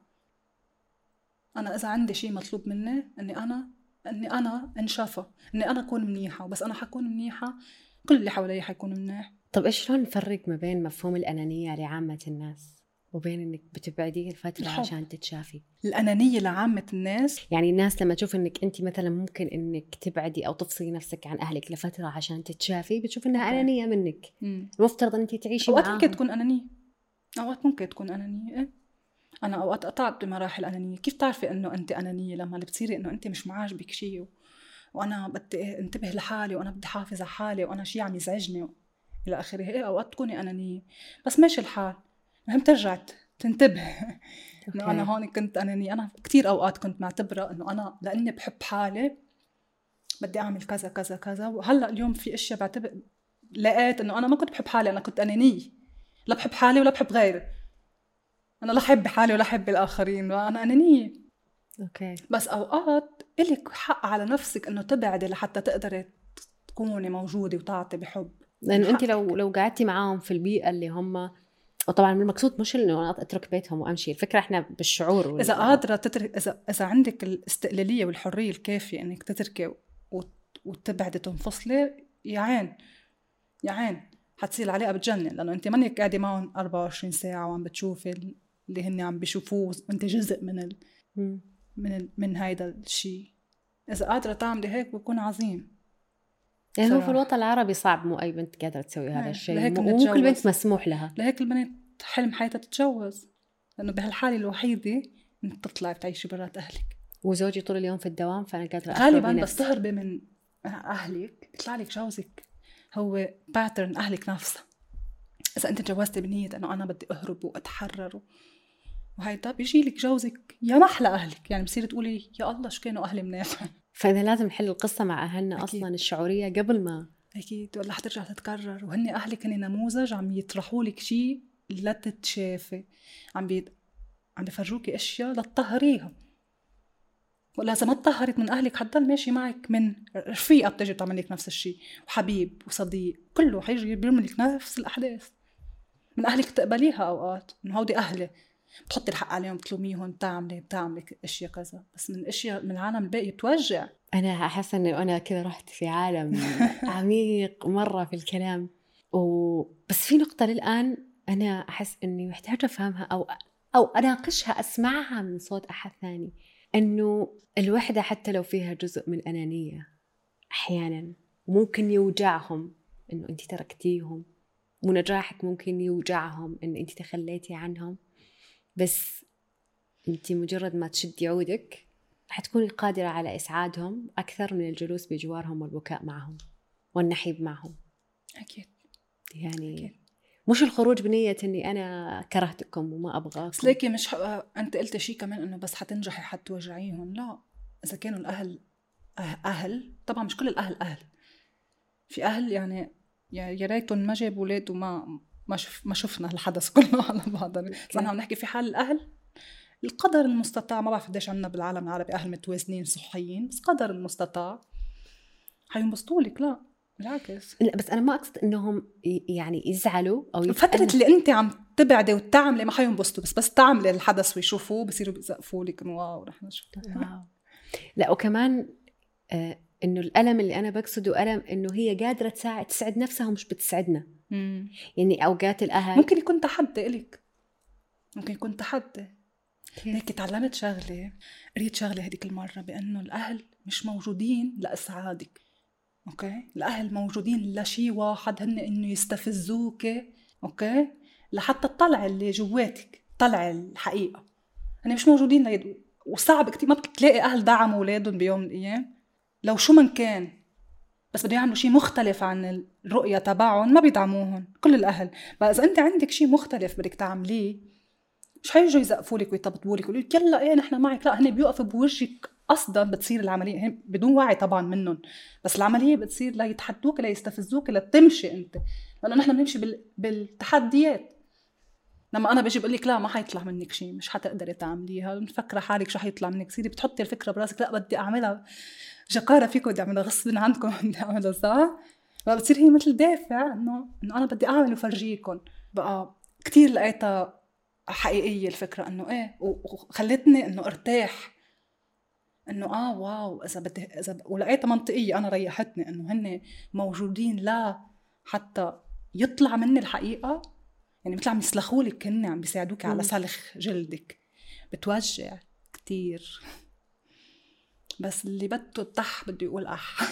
أنا إذا عندي شيء مطلوب مني إني أنا انشفى، إني أنا أكون منيحة، وبس أنا حكون منيحة كل اللي حوالي حيكونوا منيح. طب إيش شلون نفرق ما بين مفهوم الأنانية لعامة الناس وبين إنك بتبعديه الفترة عشان تتشافي؟ الأنانية لعامة الناس، يعني الناس لما تشوف إنك أنت مثلا ممكن إنك تبعدي أو تفصلي نفسك عن أهلك لفترة عشان تتشافي، بتشوف إنها أنانية منك. المفترض أن أنت تعيشي معاهم. أوقات ممكن تكون أنانية، أوقات ممكن تكون أنانية. إيه؟ أنا أوقات قطعت بمراحل أنانية. كيف تعرفي إنه أنت أنانية؟ لما اللي بتصيري إنه أنت مش معاجبك شيء وانا بدي انتبه لحالي وانا بدي حافظ على حالي وانا شيء عم يزعجني الى اخره. هي اوقات تكوني انانيه بس ماشي الحال، المهم ترجع تنتبه انه انا هون كنت انانيه. انا كتير اوقات كنت معتبره انه انا لاني بحب حالي بدي اعمل كذا كذا كذا، وهلا اليوم في اشياء بعتبر لقيت انه انا ما كنت بحب حالي، انا كنت انانيه، لا بحب حالي ولا بحب غيري، انا لا احب حالي ولا احب الاخرين، وانا انانيه. بس اوقات إلك حق على نفسك انه تبعدي لحتى تقدري تكوني موجوده وتعطي بحب، لان انت لو قعدتي معاهم في البيئه اللي هم، وطبعا المقصود مش انه انا اترك بيتهم وامشي، الفكره احنا بالشعور اذا قادره تترك، اذا عندك الاستقلاليه والحريه الكافيه انك تتركي وتبعدي تنفصلي، يا عين حتصير العلاقه بتجنن، لانه انت مانك قاعده معهم 24 ساعه وعم بتشوفي اللي هن عم بيشوفوه وانت جزء من هيدا الشيء. اذا قادره تعملي هيك بكون عظيم. يعني هو في الوطن العربي صعب، مو اي بنت قادره تسوي هذا الشيء، مو كل بنت مسموح لها. لهيك البنات حلم حياتها تتجوز، لانه بهالحاله الوحيده انت تطلعي بتعيشي برات اهلك. وزوجي طول اليوم في الدوام، فانا قادره غالبا بس تهربي من اهلك يطلع لك جوزك هو باترن اهلك نفسها. اذا انت تجوزتي بنيه انه انا بدي اهرب واتحرر وهيدا، بيجي لك جوزك يا محلى اهلك، يعني بصير تقولي يا الله شو كانوا اهلي منيح. فاذا لازم نحل القصه مع اهلنا اصلا الشعوريه قبل ما اكيد، ولا حترجع تتكرر. وهن اهلك هن نموذج عم يطرحوا لك شيء لا تتشافي، عم بيفرجوكي اشياء لتطهريها، ولا اذا ما تطهرت من اهلك حتضل ماشي معك من رفيقه بتجي تعمل لك نفس الشيء، وحبيب وصديق كله حيجي بيعمل لك نفس الاحداث. من اهلك تقبليها اوقات انه هودي اهلي، بتحطي الحق عليهم، بتلوميهم، بتعملي اشياء كذا، بس من اشياء من العالم الباقي بتوجع. انا احس انه انا كذا رحت في عالم عميق مره في الكلام، بس في نقطه للان انا احس اني محتاجه افهمها او اناقشها، اسمعها من صوت احد ثاني، انه الوحده حتى لو فيها جزء من انانيه احيانا ممكن يوجعهم انه انت تركتيهم، ونجاحك ممكن يوجعهم ان انت تخليتي عنهم، بس انت مجرد ما تشدي عودك حتكوني قادرة على إسعادهم أكثر من الجلوس بجوارهم والبكاء معهم والنحيب معهم. أكيد. يعني أكيد. مش الخروج بنية أني أنا كرهتكم وما أبغاكم. لكن مش أنت قلت شيء كمان أنه بس حتنجحي حتوجعيهم، لا. إذا كانوا الأهل أهل، طبعا مش كل الأهل أهل، في أهل يعني يا ريتهم ما جابوا أولاد وما شفنا الحدث كله على بعض. بس أنا عم نحكي في حال الأهل القدر المستطاع، ما بعرف قديش عنا بالعالم العربي أهل متوازنين صحيين، بس قدر المستطاع حينبسطولك. لا بالعكس. لا بس أنا ما أقصد إنهم يعني يزعلوا أو فترة اللي أنت عم تبعدي وتعملي ما حينبسطوا، بس تعملي الحدث ويشوفوه بصيروا بيزقفوا لك إنه واو رح نشوف. لا وكمان إنه الألم اللي أنا بقصده ألم إنه هي قادرة تسعد نفسها ومش بتسعدنا. يعني أوقات الأهل ممكن يكون تحدي إلك، ممكن يكون تحدي. هيك تعلمت شغلة، قريت شغلة هديك المرة، بأنه الأهل مش موجودين لإسعادك. أوكي، الأهل موجودين لشي واحد، هن إنه يستفزوك. أوكي، لحتى تطلع اللي جواتك، طلع الحقيقة. هن مش موجودين وصعب كتير، ما بتلاقي أهل دعموا أولادهم بيوم من الأيام لو شو من كان، بس بده يعملوا شيء مختلف عن الرؤية تبعهم ما بيدعموهم كل الأهل. بس إذا أنت عندك شيء مختلف بدك تعمليه، مش حيجوا يزقفولك ويطبطبولك ويقولوا لك يلا ايه نحن معك، لا هن بيوقفوا بوجهك قصدا. بتصير العمليه هن بدون وعي طبعا منهم، بس العمليه بتصير لا يتحدوك لا يستفزوك لا تمشي انت، لانه نحن بنمشي بالتحديات. لما انا بجي بقول لك لا ما حيطلع منك شيء، مش حتقدري تعمليها، مفكره حالك شو حيطلع منك، سيدي بتحطي الفكره براسك لا بدي اعملها جقاره فيكم، بدي اعملها غصب عنكم، بدي اعملها صح. فبتصير هي مثل دافع انه انا بدي اعمل وفرجيكم. بقى كتير لقيتها حقيقية الفكرة انه ايه، وخلتني انه ارتاح انه واو اذا ولقيتها منطقية، انا ريحتني انه هن موجودين لا حتى يطلع مني الحقيقة. يعني مثل عم يسلخولك، هن عم بيساعدوك على سلخ جلدك، بتوجع كتير، بس اللي بده الطح بده يقول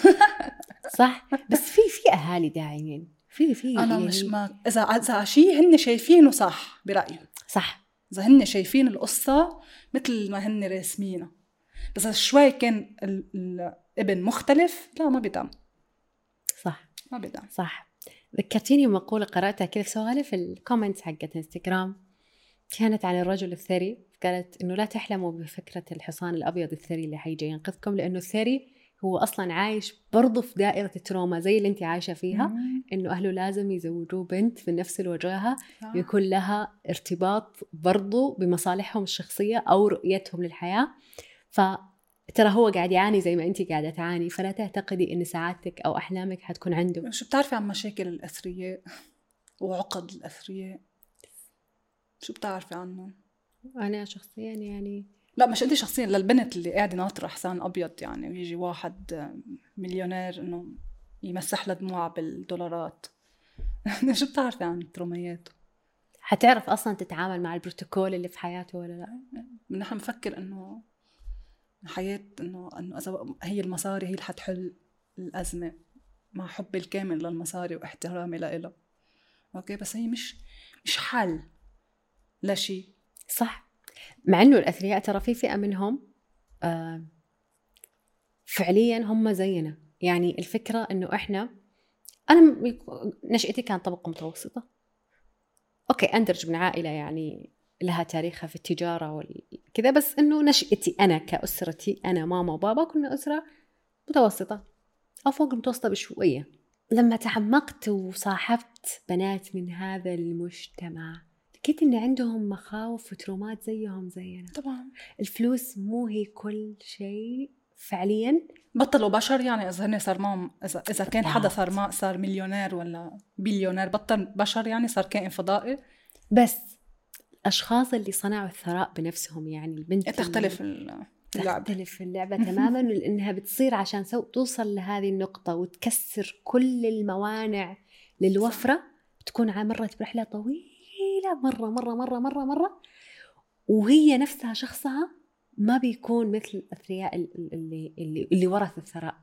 صح. بس في اهالي داعمين، في انا يعني مش ما اذا شيء هن شايفينه صح برأيي صح، إذا هن شايفين القصة مثل ما هن راسمينها، بس شوي كان ابن مختلف لا ما بدعم. صح ما بدعم. صح. ذكرتيني مقولة قرأتها كذا في سوالف الكومنتس حقت انستغرام، كانت عن الرجل الثري، قالت إنه لا تحلموا بفكرة الحصان الأبيض الثري اللي حيجي ينقذكم، لأنه الثري هو أصلاً عايش برضو في دائرة التروما زي اللي أنت عايشة فيها، إنه أهله لازم يزوجوه بنت في نفس الوجهة يكون لها ارتباط برضو بمصالحهم الشخصية أو رؤيتهم للحياة. فترى هو قاعد يعاني زي ما أنت قاعدة تعاني، فلا تعتقدي إن سعادتك أو أحلامك حتكون عنده. شو بتعرفي عن مشاكل الأثرياء وعقد الأثرياء؟ شو بتعرفي عنهم؟ أنا شخصياً يعني لا مش أنت شخصياً، للبنت اللي قاعدة ناطرة حصان أبيض يعني، ويجي واحد مليونير إنه يمسح لها دموعها بالدولارات. شو بتعرفي عن التروميات؟ حتعرف أصلاً تتعامل مع البروتوكول اللي في حياته ولا لا؟ نحن نفكر إنه الحياة إنه إذا هي المصاري هي اللي حتحل الأزمة، مع حبي الكامل للمصاري واحترامي لإله. أوكي بس هي مش حل لا شيء. صح. مع إنه الأثرياء ترى في فئة منهم فعليا هم زينا. يعني الفكرة إنه أنا نشأتي كانت طبقة متوسطة، أوكي أندرج من عائلة يعني لها تاريخها في التجارة وكذا، بس إنه نشأتي أنا كأسرتي أنا ماما وبابا كنا أسرة متوسطة أو فوق المتوسطة بشوية. لما تعمقت وصاحبت بنات من هذا المجتمع لقيت إن عندهم مخاوف وترومات زيهم زينا. طبعا الفلوس مو هي كل شيء فعليا. بطلوا بشر يعني، إذا هن صار معهم، إذا كان حدا صار مليونير ولا بليونير بطل بشر يعني، صار كائن فضائي. بس الأشخاص اللي صنعوا الثراء بنفسهم يعني البنت تختلف اللعبة تماماً، لأنها بتصير عشان توصل لهذه النقطة وتكسر كل الموانع للوفرة. تكون مرت برحلة طويلة مرة مرة مرة مرة مرة، وهي نفسها شخصها ما بيكون مثل الأثرياء اللي ورث الثراء.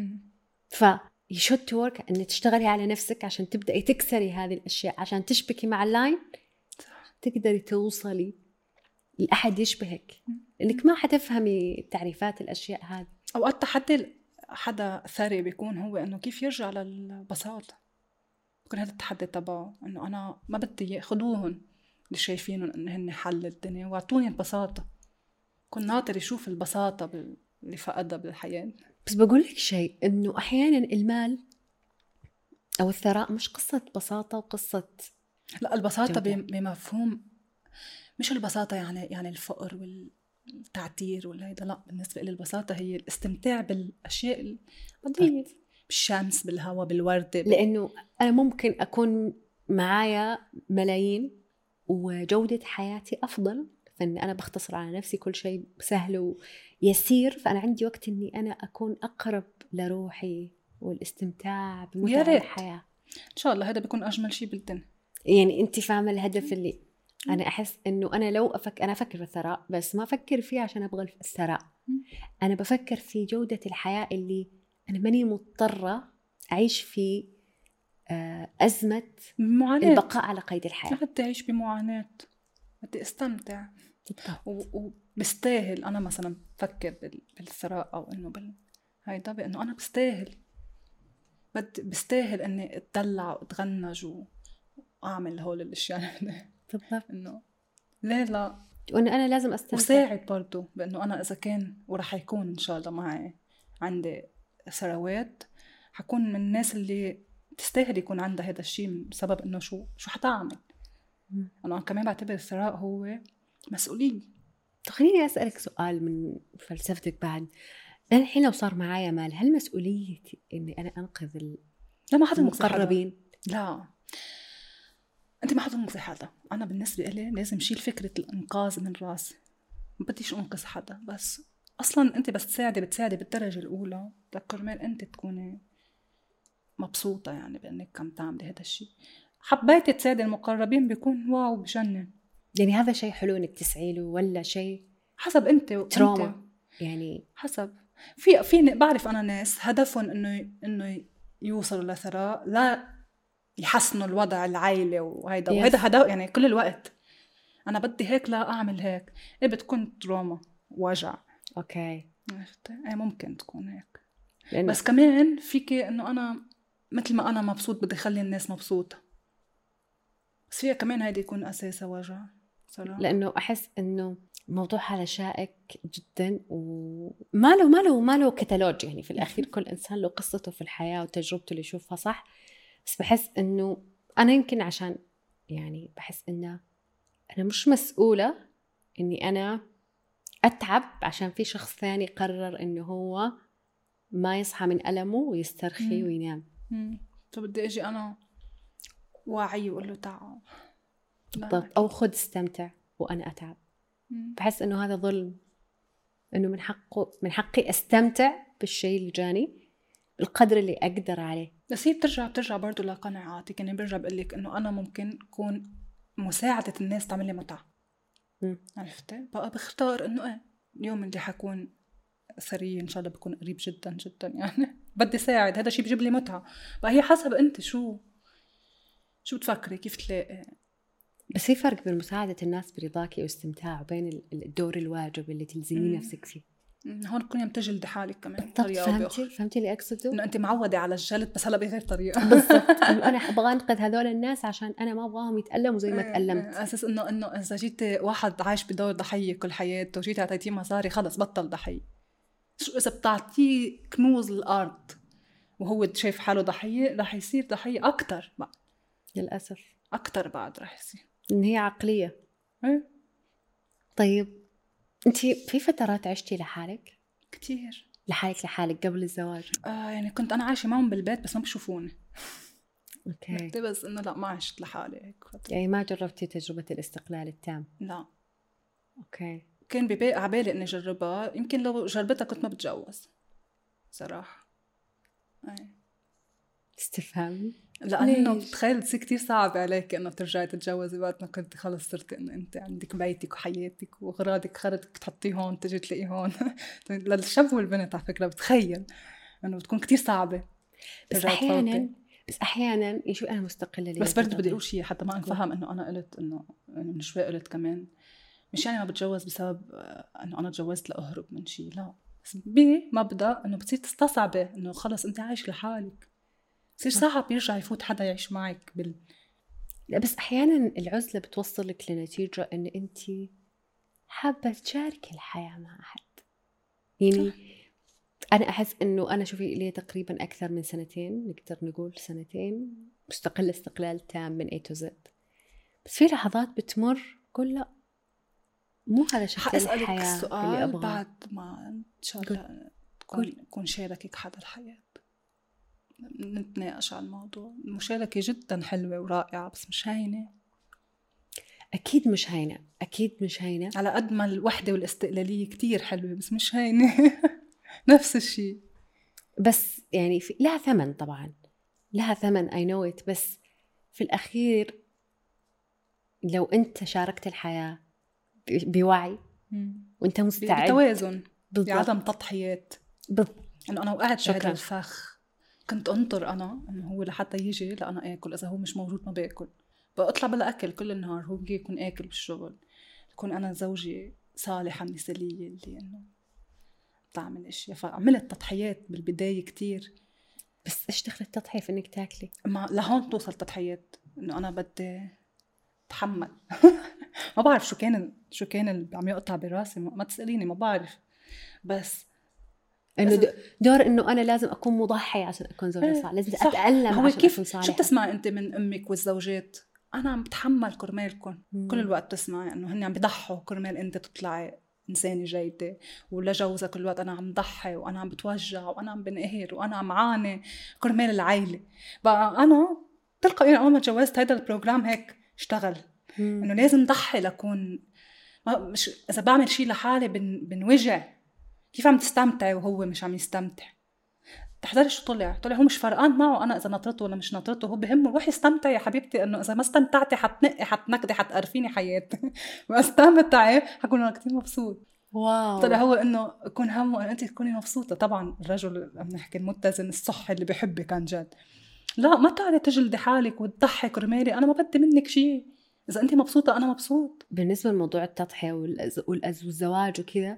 فيشود تورك أن تشتغلي على نفسك عشان تبدأي تكسري هذه الأشياء، عشان تشبكي مع اللاين تقدري توصلي لأحد يشبهك، لأنك ما حتفهمي تعريفات الأشياء هذه. أوقات حدا ثري بيكون هو إنه كيف يرجع للبساطة. بكون هذا التحدي تبعه، إنه أنا ما بدي ياخدوهن اللي شايفينهم إن هن حل الدنيا واعطوني البساطة. كن ناطر يشوف البساطة اللي فقدها بالحياة. بس بقول لك شيء، إنه أحياناً المال أو الثراء مش قصة بساطة وقصة، لا البساطة بمفهوم، مش البساطة يعني الفقر والتعتير ولا هيدا، لا بالنسبة لي البساطة هي الاستمتاع بالأشياء العادية، بالشمس بالهواء بالوردة لأنه أنا ممكن أكون معايا ملايين وجودة حياتي أفضل، فإن أنا بختصر على نفسي كل شيء سهل ويسير، فأنا عندي وقت إني أنا أكون أقرب لروحي والاستمتاع بمتعة الحياة. إن شاء الله هذا بيكون أجمل شيء بالدنيا. يعني أنت فاهمة الهدف اللي أنا أحس إنه أنا لو أنا أفكر في الثراء، بس ما أفكر فيه عشان أبغى الثراء. أنا بفكر في جودة الحياة اللي أنا ماني مضطرة أعيش في أزمة معاناة، البقاء على قيد الحياة. لا بدي أعيش بمعاناة، بدي أستمتع وبستاهل. أنا مثلا بفكر بالثراء أو إنه هيدا بأنه أنا بستاهل إني أتدلع وأتغنج وأعمل هول الأشياء. بالضبط. إنه لا وإنه أنا لازم أستمتع وساعد برضو بأنه أنا إذا كان ورح يكون إن شاء الله معي عندي ثروات، حكون من الناس اللي تستاهل يكون عندها هذا الشيء، بسبب إنه شو حتعمل. أنا كمان بعتبر الثراء هو مسؤولية. خليني أسألك سؤال من فلسفتك بعد. أنا الحين لو صار معايا مال، هل مسؤوليتي إني أنا أنقذ المقربين؟ لا أنت ما حتنقذي حدا. أنا بالنسبة لي لازم شيل فكرة الإنقاذ من راسي. ما بديش أنقذ حدا، بس أصلاً أنت بس بتساعدي بالدرجة الأولى لكرمال أنت تكوني مبسوطة يعني بأنك عم تعملي هذا الشيء. حبيتي تساعدي المقربين بيكون واو بجنن. يعني هذا شيء حلو إنك تسعي له، ولا شيء حسب أنت تروما يعني؟ حسب. في بعرف أنا ناس هدفهم إنه يوصلوا لثراء، لا يحسنوا الوضع العائلي وهذا هدف يعني كل الوقت. أنا بدي هيك لا أعمل هيك، بتكون تروما وجع. أوكي عرفتي؟ ممكن تكون هيك. بس كمان فيك انه انا مثل ما انا مبسوط بدي اخلي الناس مبسوطه، بس فيها كمان هيدا يكون اساسها وجع صراحه. لانه احس انه الموضوع هذا شائك جدا وما له كتالوج، يعني في الاخير كل انسان له قصته في الحياه وتجربته اللي يشوفها صح. بس بحس انه انا يمكن عشان يعني بحس انه انا مش مسؤوله اني انا اتعب عشان في شخص ثاني قرر انه هو ما يصحى من ألمه ويسترخي وينام. فبدي اجي انا واعي وأقول له تعال بالضبط، أو خد استمتع وأنا أتعب. بحس إنه هذا ظلم، إنه من حقي أستمتع بالشيء اللي جاني بالقدر اللي أقدر عليه. بس هي بترجع برضو لقناعاتك، يعني برجع بقولك إنه أنا ممكن أكون مساعدة الناس تعمل لي متعة. عرفتي؟ بقى بختار إنه اليوم اللي حكون ثرية إن شاء الله بكون قريب جدا جدا، يعني بدي ساعد، هذا شيء بيجيب لي متعة. بقى هي حسب أنت شو بتفكري، كيف تلاقي. بس في فرق بين مساعدة الناس برضاكي واستمتاع وبين الدور الواجب اللي تلزمين نفسك فيه. هون تكوني عم تجلدي حالك كمان. فهمتي اللي أقصده؟ إنه أنت معودة على الجلد بس هلا بغير طريقة. بالضبط. إنه أنا أبغى أنقذ هذول الناس عشان أنا ما أبغاهم يتألموا زي ما تألمت. أساس إنه إذا جيتي واحد عايش بدور ضحية كل حياته وجيتي أعطيتيه مصاري خلص بطل ضحية. شو إذا بتعطيه كنوز الأرض وهو شايف حاله ضحية، رح يصير ضحية أكتر بعد. للأسف أكتر بعد رح يصير. إن هي عقلية. طيب أنتي في فترات عشتي لحالك؟ كتير. لحالك قبل الزواج؟ يعني كنت أنا عايشة معهم بالبيت بس ما بشوفوني. أوكي. بس إنه لا ما عشت لحالي هيك فترة. يعني ما جربتي تجربة الاستقلال التام؟ لا. أوكي. كان عبالي إني جربها، يمكن لو جربتها كنت ما بتجوز صراحة. استفهام. لأنه تخيل تصير كتير صعب عليك إنه ترجعي تتجوزي بعد ما كنت خلص صرتي إنه أنت عندك بيتك وحياتك وأغراضك خرجتك تحطيه هون تجي تلاقيه هون. للشاب والبنت على فكرة بتخيل إنه بتكون كتير صعبة. بس أحيانا يشوف أنا مستقلة. بس برضه بدي أقول شيء حتى ما أنفهم إنه أنا قلت إنه من شوي قلت كمان مش يعني ما بتجوز بسبب إنه أنا تجوزت لأهرب من شيء، لا. بس بمبدأ إنه بتصير تستصعبي إنه خلص أنت عايش لحالك، بصير صعب يرجع يفوت حدا يعيش معك لا بس أحياناً العزلة بتوصلك لنتيجة إن أنت حابة تشاركي الحياة مع أحد. يعني أنا أحس إنه أنا شوفي لي تقريباً أكثر من 2 نقدر نقول 2 مستقلة استقلال تام من A to Z. بس في لحظات بتمر كل لا مو هذا شكل الحياة اللي أبغاه. بعد ما إن شاء الله تكون شاركك حدا الحياة نتناقش على الموضوع. المشاركة جدا حلوة ورائعة بس مش هينة. أكيد مش هينة على قد ما الوحدة والاستقلالية كتير حلوة بس مش هينة. نفس الشيء. بس يعني لها ثمن، طبعا لها ثمن I know it. بس في الأخير لو أنت شاركت الحياة بوعي وأنت مستعد بتوازن بعدم تضحيات. إنه أنا وقعت بهذا الفخ كنت أنطر أنا إنه هو لحتى يجي لأنا آكل، إذا هو مش موجود ما باكل، بأطلع بلا أكل كل النهار، هو بيجي يكون آكل بالشغل، يكون أنا زوجي صالحة مثالية اللي إنه تعمل أشياء. فعملت تضحيات بالبداية كتير. بس إيش دخل التضحية في إنك تاكلي؟ ما لهون توصل تضحيات إنه أنا بدي أتحمل. ما بعرف شو كان اللي عم يقطع براسي، ما تسأليني، ما بعرف. بس إنه دور إنه أنا لازم أكون مضحية عشان أكون زوجة صالحة، لازم أتألم عشان أكون صالحة. شو بتسمع أنت من أمك والزوجات؟ أنا عم بتحمل كرمالكم. كل الوقت تسمعي إنه هن عم بيضحوا كرمال أنت تطلعي إنسانة جيدة، ولا جوزك كل الوقت أنا عم ضحي وأنا عم بتوجع وأنا عم بنقهر وأنا عم عاني كرمال العائلة. بقى أنا تلقائيا أول ما تجوزت هيدا البروجرام هيك اشتغل إنه لازم ضحي لكون مش إذا بعمل شيء لحالي بنوجع. كيف عم تستمتعي وهو مش عم يستمتع؟ تحضري شو طلع هو مش فرقان معه أنا إذا نطرته ولا مش نطرته، هو بهمه روحي استمتع يا حبيبتي. إنه إذا ما استمتعتي حتنقي حتنكدي حتقرفيني حياتي. ما استمتعي حكون أنا كتير مبسوط. واو. طلع هو إنه يكون همه إنه أنت تكوني مبسوطة. طبعا الرجل عم نحكي المتزن الصحي اللي بيحبك عن جد، لا ما تعالي تجلدي حالك وتضحي كرمالي، أنا ما بدي منك شيء. إذا أنت مبسوطة أنا مبسوط. بالنسبة لموضوع التضحية والزواج وكذا،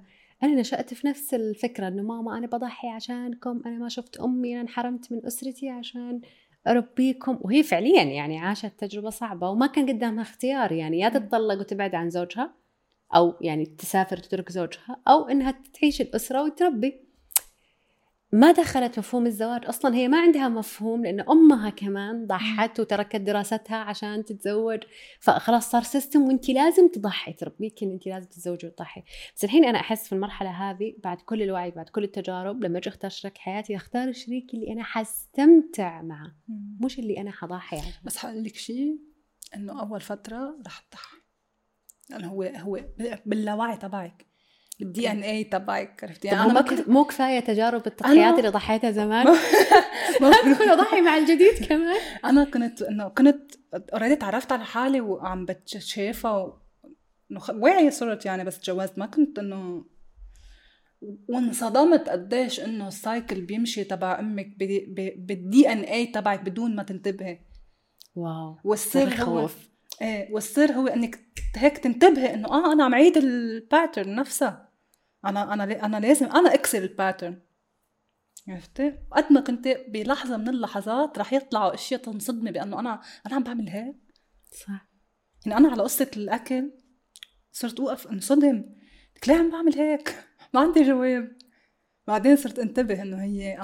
أنا نشأت في نفس الفكرة إنه ماما أنا بضحي عشانكم، أنا ما شفت أمي، أنا انحرمت من أسرتي عشان أربيكم. وهي فعليا يعني عاشت تجربة صعبة وما كان قدامها اختيار، يعني يا تتطلق وتبعد عن زوجها، أو يعني تسافر تترك زوجها، أو إنها تعيش الأسرة وتربي. ما دخلت مفهوم الزواج أصلا، هي ما عندها مفهوم، لأن أمها كمان ضحت وتركت دراستها عشان تتزوج، فخلاص صار سيستم وانتي لازم تضحي، تربيك إن انتي لازم تتزوجي وتضحي. بس الحين أنا أحس في المرحلة هذه بعد كل الوعي، بعد كل التجارب، لما أجي أختار شريك حياتي أختار الشريك اللي أنا حستمتع معه، مش اللي أنا حضحي عشان. بس حقول لك شيء، إنه أول فترة رح تضحي، لأنه هو باللاوعي تبعك، بالدي ان اي تبعك، عرفتي؟ يعني انا مو كفايه تجارب التضحيات اللي ضحيتها زمان، ادخل اضحي مع الجديد كمان. انا كنت اوريدي تعرفت على حالي وعم بتشافى واعية صرت يعني، بس تجوزت ما كنت انه، وانصدمت قديش انه السايكل بيمشي تبع امك بالدي ان اي تبعك بدون ما تنتبهي. واو. والسر هو والسر هو انك هيك تنتبهي انه انا عم عيد الباترن نفسها، انا لازم انا اكسر الباترن، عرفتي؟ قد ما كنت بلحظه من اللحظات رح يطلعوا اشياء تنصدمي بانه انا عم بعمل هيك. صح. يعني انا على قصه الاكل صرت اوقف انصدم، ليه عم بعمل هيك؟ ما عندي جواب. بعدين صرت انتبه انه هي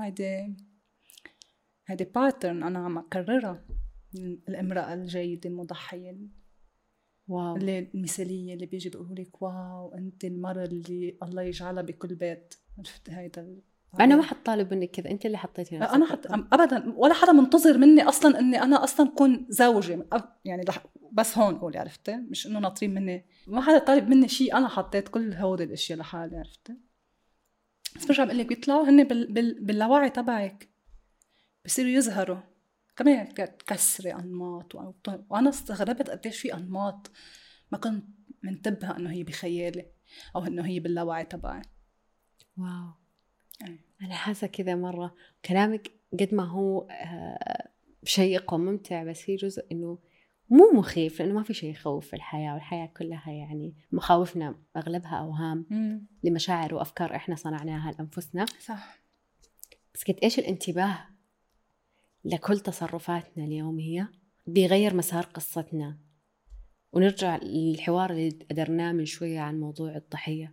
هيدي باترن انا عم اكررها، الامراه الجيده المضحيه، واو، اللي المثاليه اللي بيجي بيقولوا لك واو انت المراه اللي الله يجعلها بكل بيت. عرفت هيدا؟ انا ما حطالب منك كذا، انت اللي حطيتي نفسك. انا ابدا، ولا حدا منتظر مني اصلا اني انا اصلا اكون زوجه يعني بس هون قولي، عرفتي؟ مش انه ناطرين مني، ما حدا طالب مني شيء، انا حطيت كل هودي الاشياء لحالي، عرفتي؟ بس برجع بقول لك بيطلعوا هن باللاوعي تبعك، بصيروا يظهروا كمان كسري انماط، وانا استغربت قديش في انماط ما كنت منتبهه انه هي بخيالي او انه هي باللاوعي تبعي. واو. أنا حاسة كذا مرة كلامك قد ما هو شيق وممتع، بس في جزء إنه مو مخيف، لأنه ما في شيء يخوف في الحياة، والحياة كلها يعني مخاوفنا أغلبها أوهام لمشاعر وأفكار إحنا صنعناها لأنفسنا. صح. بس قد إيش الانتباه لكل تصرفاتنا اليومية بيغير مسار قصتنا. ونرجع للحوار اللي قدرناه من شوية عن موضوع الضحية،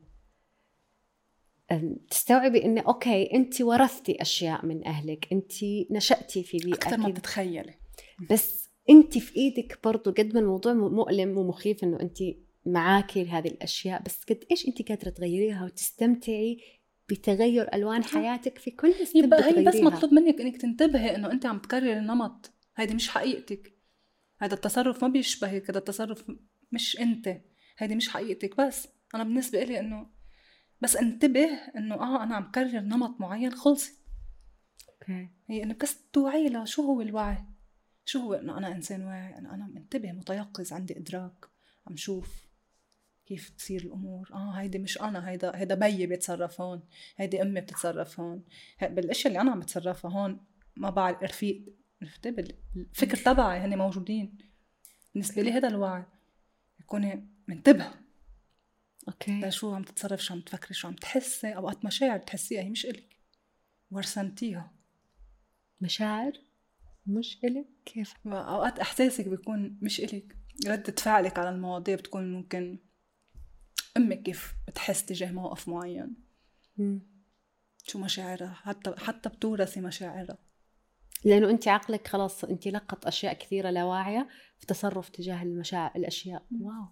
تستوعبي إنه أوكي أنت ورثتي أشياء من أهلك، أنت نشأتي في بيئة أكثر ما بتتخيلي، بس أنت في إيدك برضو. قد ما الموضوع مؤلم ومخيف إنه أنت معاكي هذه الأشياء، بس قد إيش أنت قادرة تغيريها وتستمتعي بتغير ألوان حياتك في كل ستيب بتغيريها. هي بس مطلوب منك إنك تنتبهي إنه أنت عم تكرر النمط، هيدي مش حقيقتك، هذا التصرف ما بيشبهك، هذا التصرف مش أنت، هيدي مش حقيقتك. بس أنا بالنسبة لي إنه بس انتبه إنه أنا عم كرر نمط معين، خلصت. أوكي. هي إنه بس توعي له شو هو الوعي، شو هو إنه أنا إنسان واعي، أنا منتبه متيقظ، عندي إدراك، عم شوف كيف تصير الأمور. هيدي مش أنا، هيدا بيي بيتصرف هون، هيدي أمي بتتصرف هون، بالأشياء اللي أنا عم بتصرفها هون ما بعرف رفيق، عرفتي؟ بالفكر تبعي هني موجودين. بالنسبة لي هذا الوعي، يكوني منتبه أوكي شو عم تتصرف، شو عم تفكري، شو عم تحسي. أوقات مشاعر تحسيها هي مش إلك، ورسنتيها. مشاعر مش إلك كيف؟ أوقات إحساسك بيكون مش إلك، ردة فعلك على المواضيع بتكون ممكن أمك كيف بتحس تجاه موقف معين، شو مشاعرها، حتى بتورثي مشاعرها، لأنه أنت عقلك خلاص أنت لقط أشياء كثيرة لا واعية في تصرف تجاه المشاعر الأشياء. واو.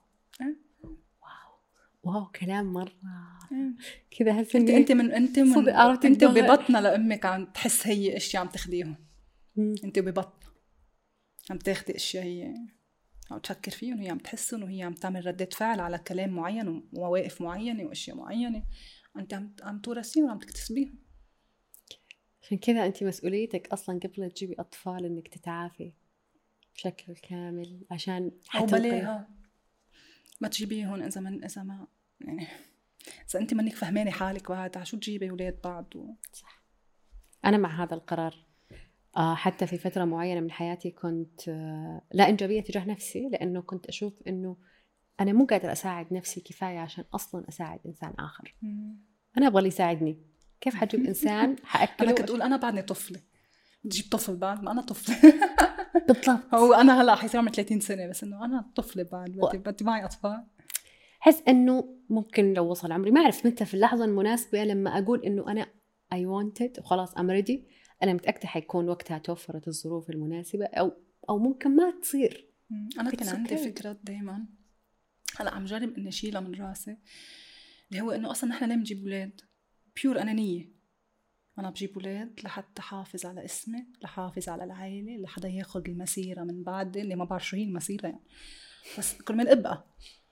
واو كلام مرة كذا هسه انت ببطنة لأمك عم تحس هي اشياء عم تاخديهم، انت ببطنة عم تاخدي اشياء هي عم تفكر فيهم، وهي عم تحسهم، وهي عم تعمل ردة فعل على كلام معين ومواقف معينة واشياء معينة، انت عم تورثيهم وعم تكتسبيهم. عشان كذا انت مسؤوليتك اصلا قبل تجيبي اطفال انك تتعافي بشكل كامل، عشان حتى بلاها ما تجيبيهم اذا ما يعني اذا انت منك فهمانه حالك بعد شو تجيبي اولاد بعد صح. انا مع هذا القرار. حتى في فتره معينه من حياتي كنت لا انجابيه تجاه نفسي، لانه كنت اشوف انه أنا مو قادرة أساعد نفسي كفاية عشان أصلاً أساعد إنسان آخر. أنا أبغى اللي يساعدني. كيف حجيب إنسان حأكله؟ أنا كنت أقول أنا بعدني طفلة، تجيب طفل بعد ما أنا طفلة. بالضبط. هو أنا هلأ حيصير عمري 30 سنة، بس إنه أنا طفلة بعد، بدي معي أطفال. حس إنه ممكن لو وصل عمري، ما أعرف متى في اللحظة المناسبة لما أقول إنه أنا I want it وخلاص I'm ready، أنا متأكدة حيكون وقتها توفرت الظروف المناسبة، أو ممكن ما تصير. أنا كان عندي فكرة دايما، هلأ عم جرب إني شيلها من راسي، اللي هو إنه أصلا نحن ليه بنجيب أولاد؟ بيور أنانية. أنا بجيب أولاد لحتى حافظ على اسمي، لحافظ على العائلة، لحدا ياخد المسيرة من بعدي، اللي ما بعرف شو هي المسيرة يعني، بس كل من أبقى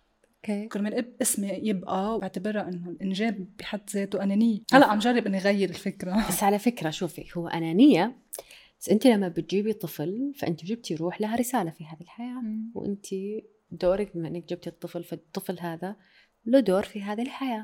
كل من اسمي يبقى، وبعتبرها إنه الإنجاب بحد ذاته أنانية. هلأ عم جرب إني غير الفكرة. بس على فكرة شوفي، هو أنانية، بس أنت لما بتجيبي طفل فأنت جبتي روح لها رسالة في هذه الحياة، وأنت دورك بما أنك جبتي الطفل، فالطفل هذا له دور في هذه الحياة.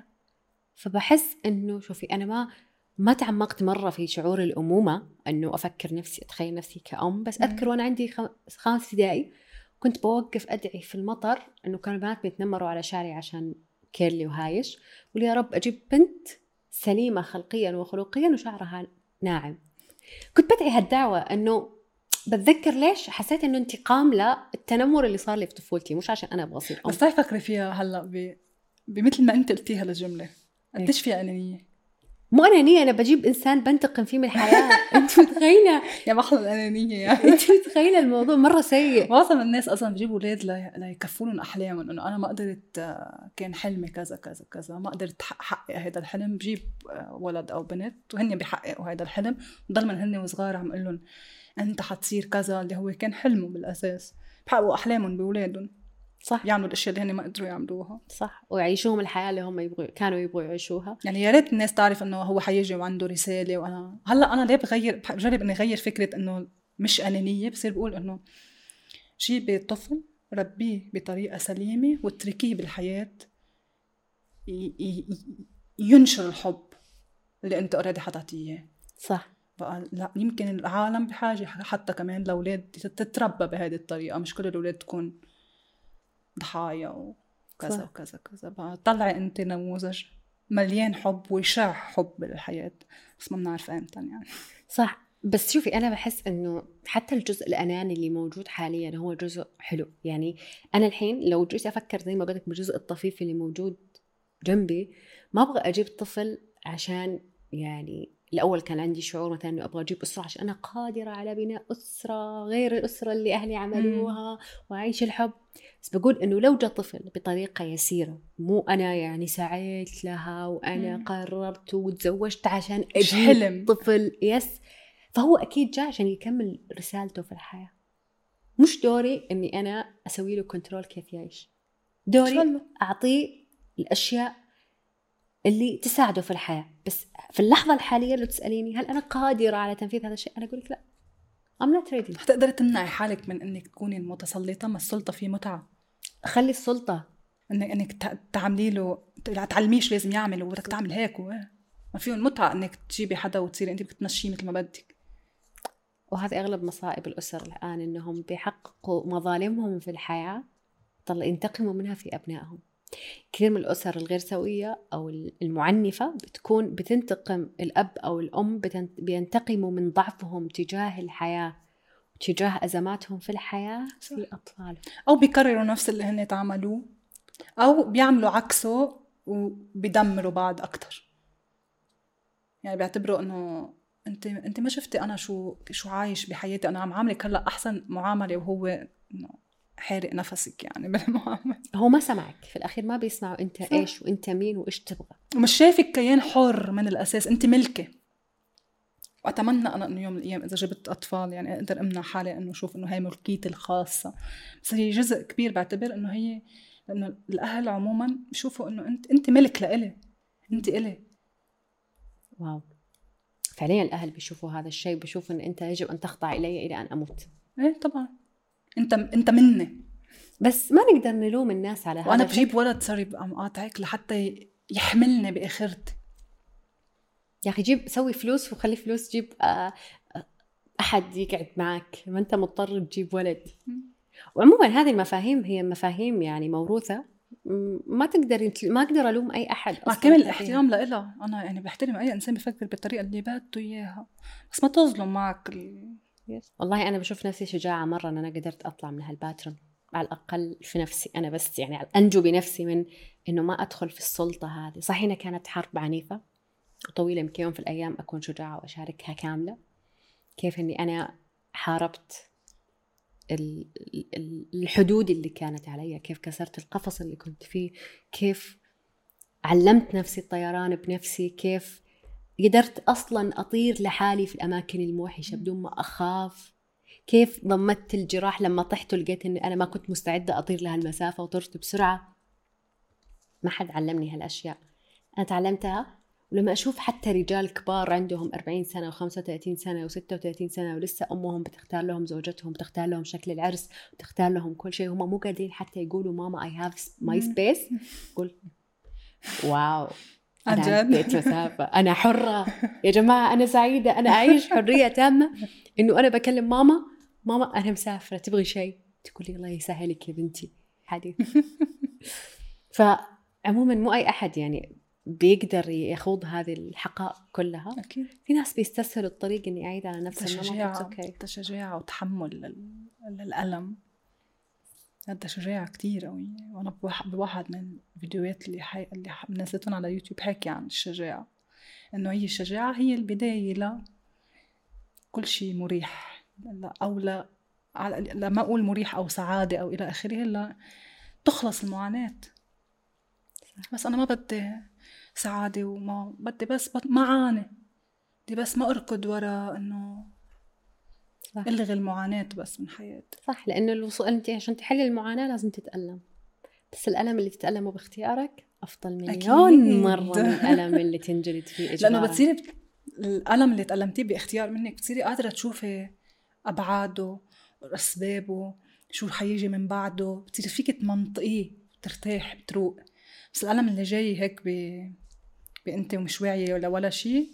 فبحس إنه شوفي، أنا ما تعمقت مرة في شعور الأمومة، إنه أفكر نفسي أتخيل نفسي كأم، بس أذكر وأنا عندي 5 ابتدائي كنت بوقف أدعي في المطر إنه كانوا البنات بيتنمروا على شعري عشان كيرلي وهايش، ولي يا رب أجيب بنت سليمة خلقيا وخلقيا وشعرها ناعم. كنت بدعي هالدعوة، إنه بتذكر ليش حسيت إنه انتقام للتنمر اللي صار لي في طفولتي، مش عشان أنا أبغى أصير أم. بس تعي فكري فيها هلأ بمثل ما أنت قلتيها الجملة، قديش فيها أنانية؟ مو أنانية، أنا بجيب إنسان بنتقم فيه من الحياة. أنت متخيلة يا محلى الأنانية يعني. أنت متخيلة الموضوع مرة سيء. معظم الناس أصلا بيجيبوا أولاد ليكفولن أحلامهم، إنه أنا ما قدرت، كان حلمي كذا كذا كذا، ما قدرت أحقق هذا الحلم، بجيب ولد أو بنت وهن بيحققوا هذا الحلم، وضل من هن وصغار عم قلن أنت حتصير كذا، اللي هو كان حلمه بالأساس، بحققوا أحلامهم بأولادهم. صح، يعملوا الأشياء اللي هن ما قدروا يعملوها. صح، ويعيشوهم الحياة اللي هم كانوا يبغوا يعيشوها. يعني يا ريت الناس تعرف إنه هو حيجي وعنده رسالة. وأنا هلا أنا ليه بجرب إني أغير فكرة إنه مش أنانية، بصير بقول إنه جيبي طفل ربيه بطريقة سليمة وتركيه بالحياة ينشر الحب اللي أنت أوريدي حطيتيه. صح. بقى لا، يمكن العالم بحاجة حتى كمان لأولاد تتربى بهذه الطريقة، مش كل الأولاد تكون ضحايا وكذا وكذا كذا. بقى طلعي أنت نموذج مليان حب ويشع حب بالحياة، بس ما بنعرف أمتى يعني. صح. بس شوفي، أنا بحس إنه حتى الجزء الأناني اللي موجود حاليا هو جزء حلو. يعني أنا الحين لو جيت أفكر زي ما قلت بالجزء الطفيف اللي موجود جنبي، ما أبغى أجيب طفل عشان يعني الأول كان عندي شعور مثلا إنه أبغى أجيب أسرة عشان أنا قادرة على بناء أسرة غير الأسرة اللي أهلي عملوها وأعيش الحب. بس بقول إنه لو جاء طفل بطريقة يسيرة، مو أنا يعني سعيت لها وأنا قررت وتزوجت عشان أجيب طفل، فهو أكيد جاء عشان يكمل رسالته في الحياة. مش دوري إني أنا أسوي له كنترول كيف يعيش، دوري أعطيه الأشياء اللي تساعده في الحياة. بس في اللحظة الحالية لو تسأليني هل أنا قادرة على تنفيذ هذا الشيء، أنا أقولك لا، I'm not ready. هتقدري تمنعي حالك من إنك تكوني المتسلطة؟ ما السلطة في متعة. خلي السلطة إنك تعملي له، تعلميش لازم يعمل وبدك تعمل هيك ما فيه المتعة إنك تجيبي حدا وتصيري أنت بتمشيه مثل ما بدك. وهذا أغلب مصائب الأسر الآن، إنهم بيحققوا مظالمهم في الحياة طلع ينتقموا منها في أبنائهم. كثير من الأسر الغير سوية أو المعنفة بتنتقم الأب أو الأم، بينتقموا من ضعفهم تجاه الحياة وتجاه أزماتهم في الحياة في أطفال، أو بيكرروا نفس اللي هن تعملوه، أو بيعملوا عكسه وبيدمروا بعض أكتر. يعني بيعتبروا إنه أنت ما شفتي أنا شو عايش بحياتي، أنا عم عاملك هلأ أحسن معاملة، وهو إنه حارق نفسك يعني بالمعاملة. هو ما سمعك في الأخير، ما بيسمعوا أنت إيش وأنت مين وإيش تبغى، ومش شايفك كيان حر من الأساس، أنت ملكة. وأتمنى أنا إنه يوم من الأيام إذا جبت أطفال يعني أقدر أمنع حالي إنه شوف إنه هاي ملكيتي الخاصة. بس هي جزء كبير بعتبر إنه هي، لأنه الأهل عموما بيشوفوا إنه أنت ملك لإلي، أنت إلي. واو، فعليا الأهل بيشوفوا هذا الشيء، بيشوفوا إن أنت يجب أن تخضع إلي إلى أن أموت. إيه طبعا، أنت مني. بس ما نقدر نلوم الناس على هذا. وأنا بجيب ولد صار عم قاطعك لحتى يحملني بآخرتي. يا أخي جيب، سوي فلوس وخلي فلوس، جيب أحد يقعد معك، ما أنت مضطر تجيب ولد. وعموما هذه المفاهيم هي مفاهيم يعني موروثة، ما أقدر ألوم أي أحد. مع كامل الاحترام لإلها، أنا يعني بحترم أي إنسان بيفكر بالطريقة اللي بده إياها، بس ما تظلم معك والله أنا بشوف نفسي شجاعة مرة أن أنا قدرت أطلع من هالباترن على الأقل في نفسي أنا، بس يعني أنجو بنفسي من إنه ما أدخل في السلطة هذه. صحيح إنها كانت حرب عنيفة وطويلة، يمكن يوم في الأيام أكون شجاعة وأشاركها كاملة، كيف إني أنا حاربت الحدود اللي كانت علي، كيف كسرت القفص اللي كنت فيه، كيف علمت نفسي الطيران بنفسي، كيف قدرت أصلا أطير لحالي في الأماكن الموحشة بدون ما أخاف، كيف ضمدت الجراح لما طحت ولقيت أني أنا ما كنت مستعدة أطير لهالمسافة وطرت بسرعة. ما حد علمني هالأشياء، أنا تعلمتها. ولما أشوف حتى رجال كبار عندهم 40 سنة و35 سنة و36 سنة ولسه أمهم بتختار لهم زوجتهم، بتختار لهم شكل العرس، بتختار لهم كل شيء، هم مو قادرين حتى يقولوا ماما I have my space، قول واو أنا عديت مسافة، أنا حرة يا جماعة، أنا سعيدة، أنا أعيش حرية تامة. إنه أنا بكلم ماما أنا مسافرة تبغي شيء، تقول لي الله يسهلك يا بنتي حديث. فعموما مو أي أحد يعني بيقدر يخوض هذه الحقائق كلها. أكيد. في ناس بيستسهلوا الطريق إني أعيد على نفس النمط. تشجيع وتحمل الألم، هذا شجاعة كتير قوي. وأنا بواحد من الفيديوهات اللي نزلتهم على يوتيوب حكي عن الشجاعة، إنه هي الشجاعة هي البداية لكل شيء مريح، أو لما أقول مريح أو سعادة أو إلى آخره، لا تخلص المعاناة. بس أنا ما بدي سعادة وما بدي، بس معاناة، بدي بس ما أركض وراء إنه ألغي المعاناة بس من حياتي. صح، لأنه أنت عشان تحل المعاناة لازم تتألم، بس الألم اللي تتألمه باختيارك أفضل مليون مرة من الألم اللي تنجلد فيه إجبارا. لأنه بتصير الألم اللي تألمتيه باختيار منك بتصيري قادرة تشوفي أبعاده وأسبابه، شو حيجي من بعده، بتصيري فيك تمنطقيه، بترتاح، بتروق. بس الألم اللي جاي هيك أنت ومش واعية ولا شيء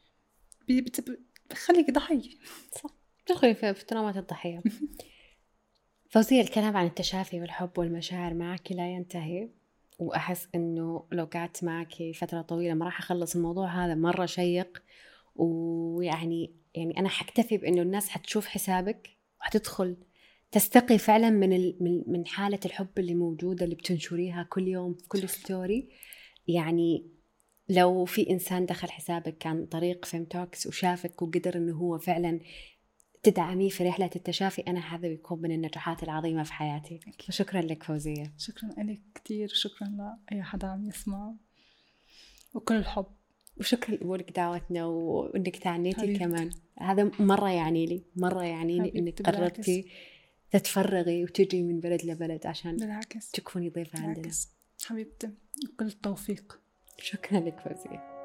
بخليك ضحية. صح، تدخلي في ترامات الضحية. فوزية، الكلام عن التشافي والحب والمشاعر معك لا ينتهي، وأحس إنه لو قعدت معك فترة طويلة ما راح أخلص الموضوع هذا، مرة شيق. ويعني أنا حكتفي بإنه الناس حتشوف حسابك وحتدخل تستقي فعلا من حالة الحب اللي موجودة اللي بتنشريها كل يوم في كل ستوري. يعني لو في إنسان دخل حسابك عن طريق فيمتوكس وشافك وقدر إنه هو فعلا تدعميه في رحلة التشافي، أنا هذا بيكون من النجاحات العظيمة في حياتي. شكرا لك فوزية. شكرا لك كتير، شكرا لأي حدا عم يسمع، وكل الحب. وشكرا لقبولك دعوتنا وإنك تعنيتي كمان، هذا مرة يعني لي إنك قررتي تتفرغي وتجي من بلد لبلد عشان تكوني ضيفة عندنا. حبيبتي، كل التوفيق. شكرا لك فوزية.